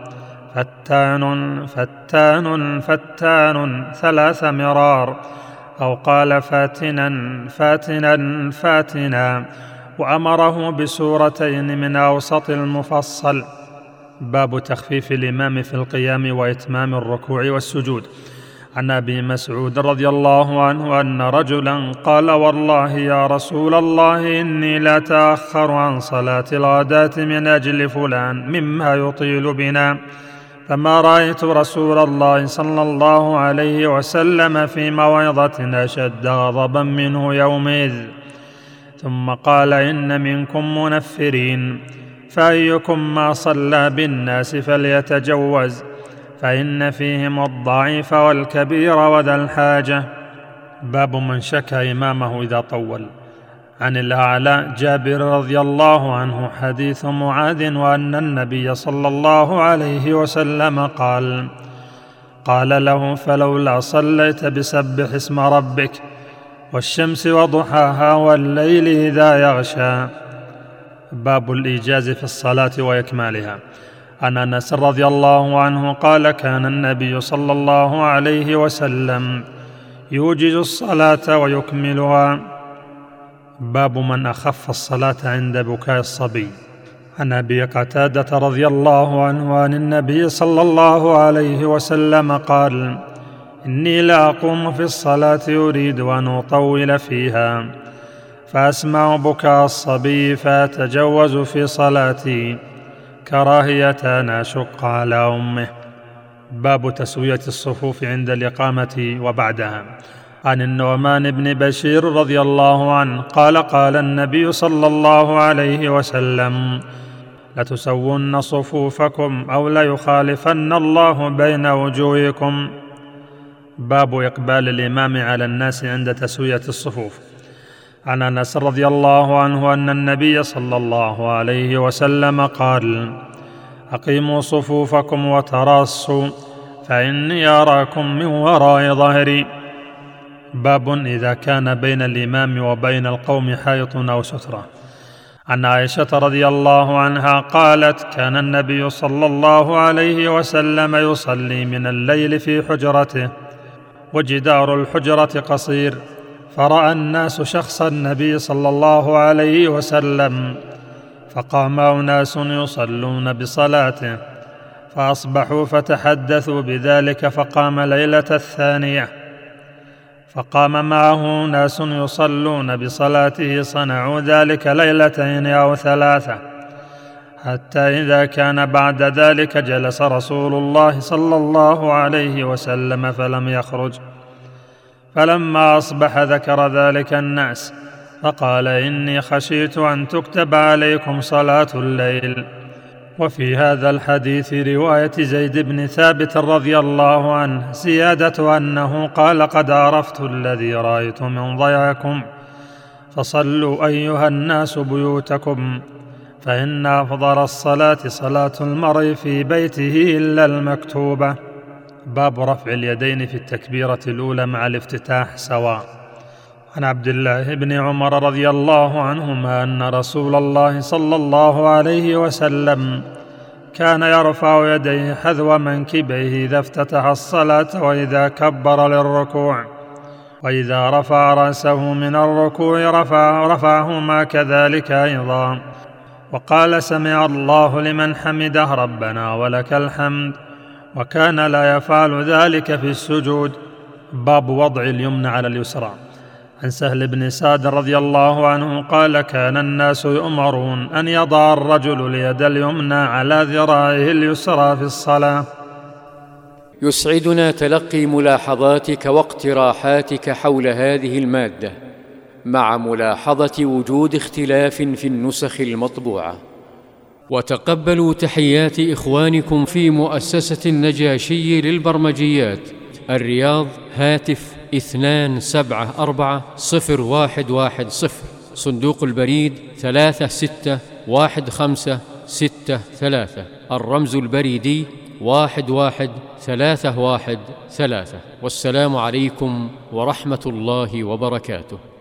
فتان فتان فتان 3 مرار، أو قال: فاتنا فاتنا فاتنا، وأمره بسورتين من أوسط المفصل. باب تخفيف الإمام في القيام وإتمام الركوع والسجود. عن أبي مسعود رضي الله عنه أن رجلا قال: والله يا رسول الله إني لا أتأخر عن صلاة الغداة من أجل فلان مما يطيل بنا، فما رأيت رسول الله صلى الله عليه وسلم في موعظة أشد غضبا منه يومئذ. ثم قال: إن منكم منفرين، فأيكم ما صلى بالناس فليتجوز، فإن فيهم الضعيف والكبير وذا الحاجة. باب من شكى إمامه إذا طول. عن الأعلى جابر رضي الله عنه حديث معاذ وأن النبي صلى الله عليه وسلم قال له: فلولا صليت بسبح اسم ربك والشمس وضحاها والليل إذا يغشى. باب الإيجاز في الصلاة وإكمالها. عن أنس رضي الله عنه قال: كان النبي صلى الله عليه وسلم يوجز الصلاة ويكملها. باب من أخف الصلاة عند بكاء الصبي. عن أبي قتادة رضي الله عنه عن النبي صلى الله عليه وسلم قال: إني لأقوم في الصلاة أريد أن أطول فيها، فأسمع بكاء الصبي فأتجوز في صلاتي كراهية أن أشق على أمه. باب تسوية الصفوف عند الإقامة وبعدها. عن النعمان بن بشير رضي الله عنه قال: قال النبي صلى الله عليه وسلم: لتسون صفوفكم أو ليخالفن الله بين وجوهكم. باب إقبال الإمام على الناس عند تسوية الصفوف. عن أنس رضي الله عنه أن النبي صلى الله عليه وسلم قال: أقيموا صفوفكم وتراصوا، فإني أراكم من وراء ظهري. باب إذا كان بين الإمام وبين القوم حائط أو سترة. عن عائشة رضي الله عنها قالت: كان النبي صلى الله عليه وسلم يصلي من الليل في حجرته، وجدار الحجرة قصير، فرأى الناس شخص النبي صلى الله عليه وسلم، فقام أناس يصلون بصلاته، فأصبحوا فتحدثوا بذلك، فقام ليلة الثانية فقام معه ناس يصلون بصلاته، صنعوا ذلك 2 أو 3، حتى إذا كان بعد ذلك جلس رسول الله صلى الله عليه وسلم فلم يخرج، فلما أصبح ذكر ذلك الناس، فقال: إني خشيت أن تكتب عليكم صلاة الليل، وفي هذا الحديث رواية زيد بن ثابت رضي الله عنه زيادة أنه قال: قد عرفت الذي رأيت من ضيعكم، فصلوا أيها الناس بيوتكم، فإن أفضل الصلاة صلاة المرء في بيته إلا المكتوبة. باب رفع اليدين في التكبيرة الأولى مع الافتتاح سواء. عن عبد الله بن عمر رضي الله عنهما أن رسول الله صلى الله عليه وسلم كان يرفع يديه حذو منكبيه إذا افتتح الصلاة وإذا كبر للركوع، وإذا رفع رأسه من الركوع رفعهما كذلك أيضا، وقال: سمع الله لمن حمده ربنا ولك الحمد، وكان لا يفعل ذلك في السجود. باب وضع اليمنى على اليسرى. عن سهل بن سعد رضي الله عنه قال: كان الناس يؤمرون أن يضع الرجل اليد اليمنى على ذراعه اليسرى في الصلاة. يسعدنا تلقي ملاحظاتك واقتراحاتك حول هذه المادة، مع ملاحظة وجود اختلاف في النسخ المطبوعة. وتقبلوا تحيات إخوانكم في مؤسسة النجاشي للبرمجيات، الرياض، هاتف 2740110، صندوق البريد 361563، الرمز البريدي 11313. والسلام عليكم ورحمة الله وبركاته.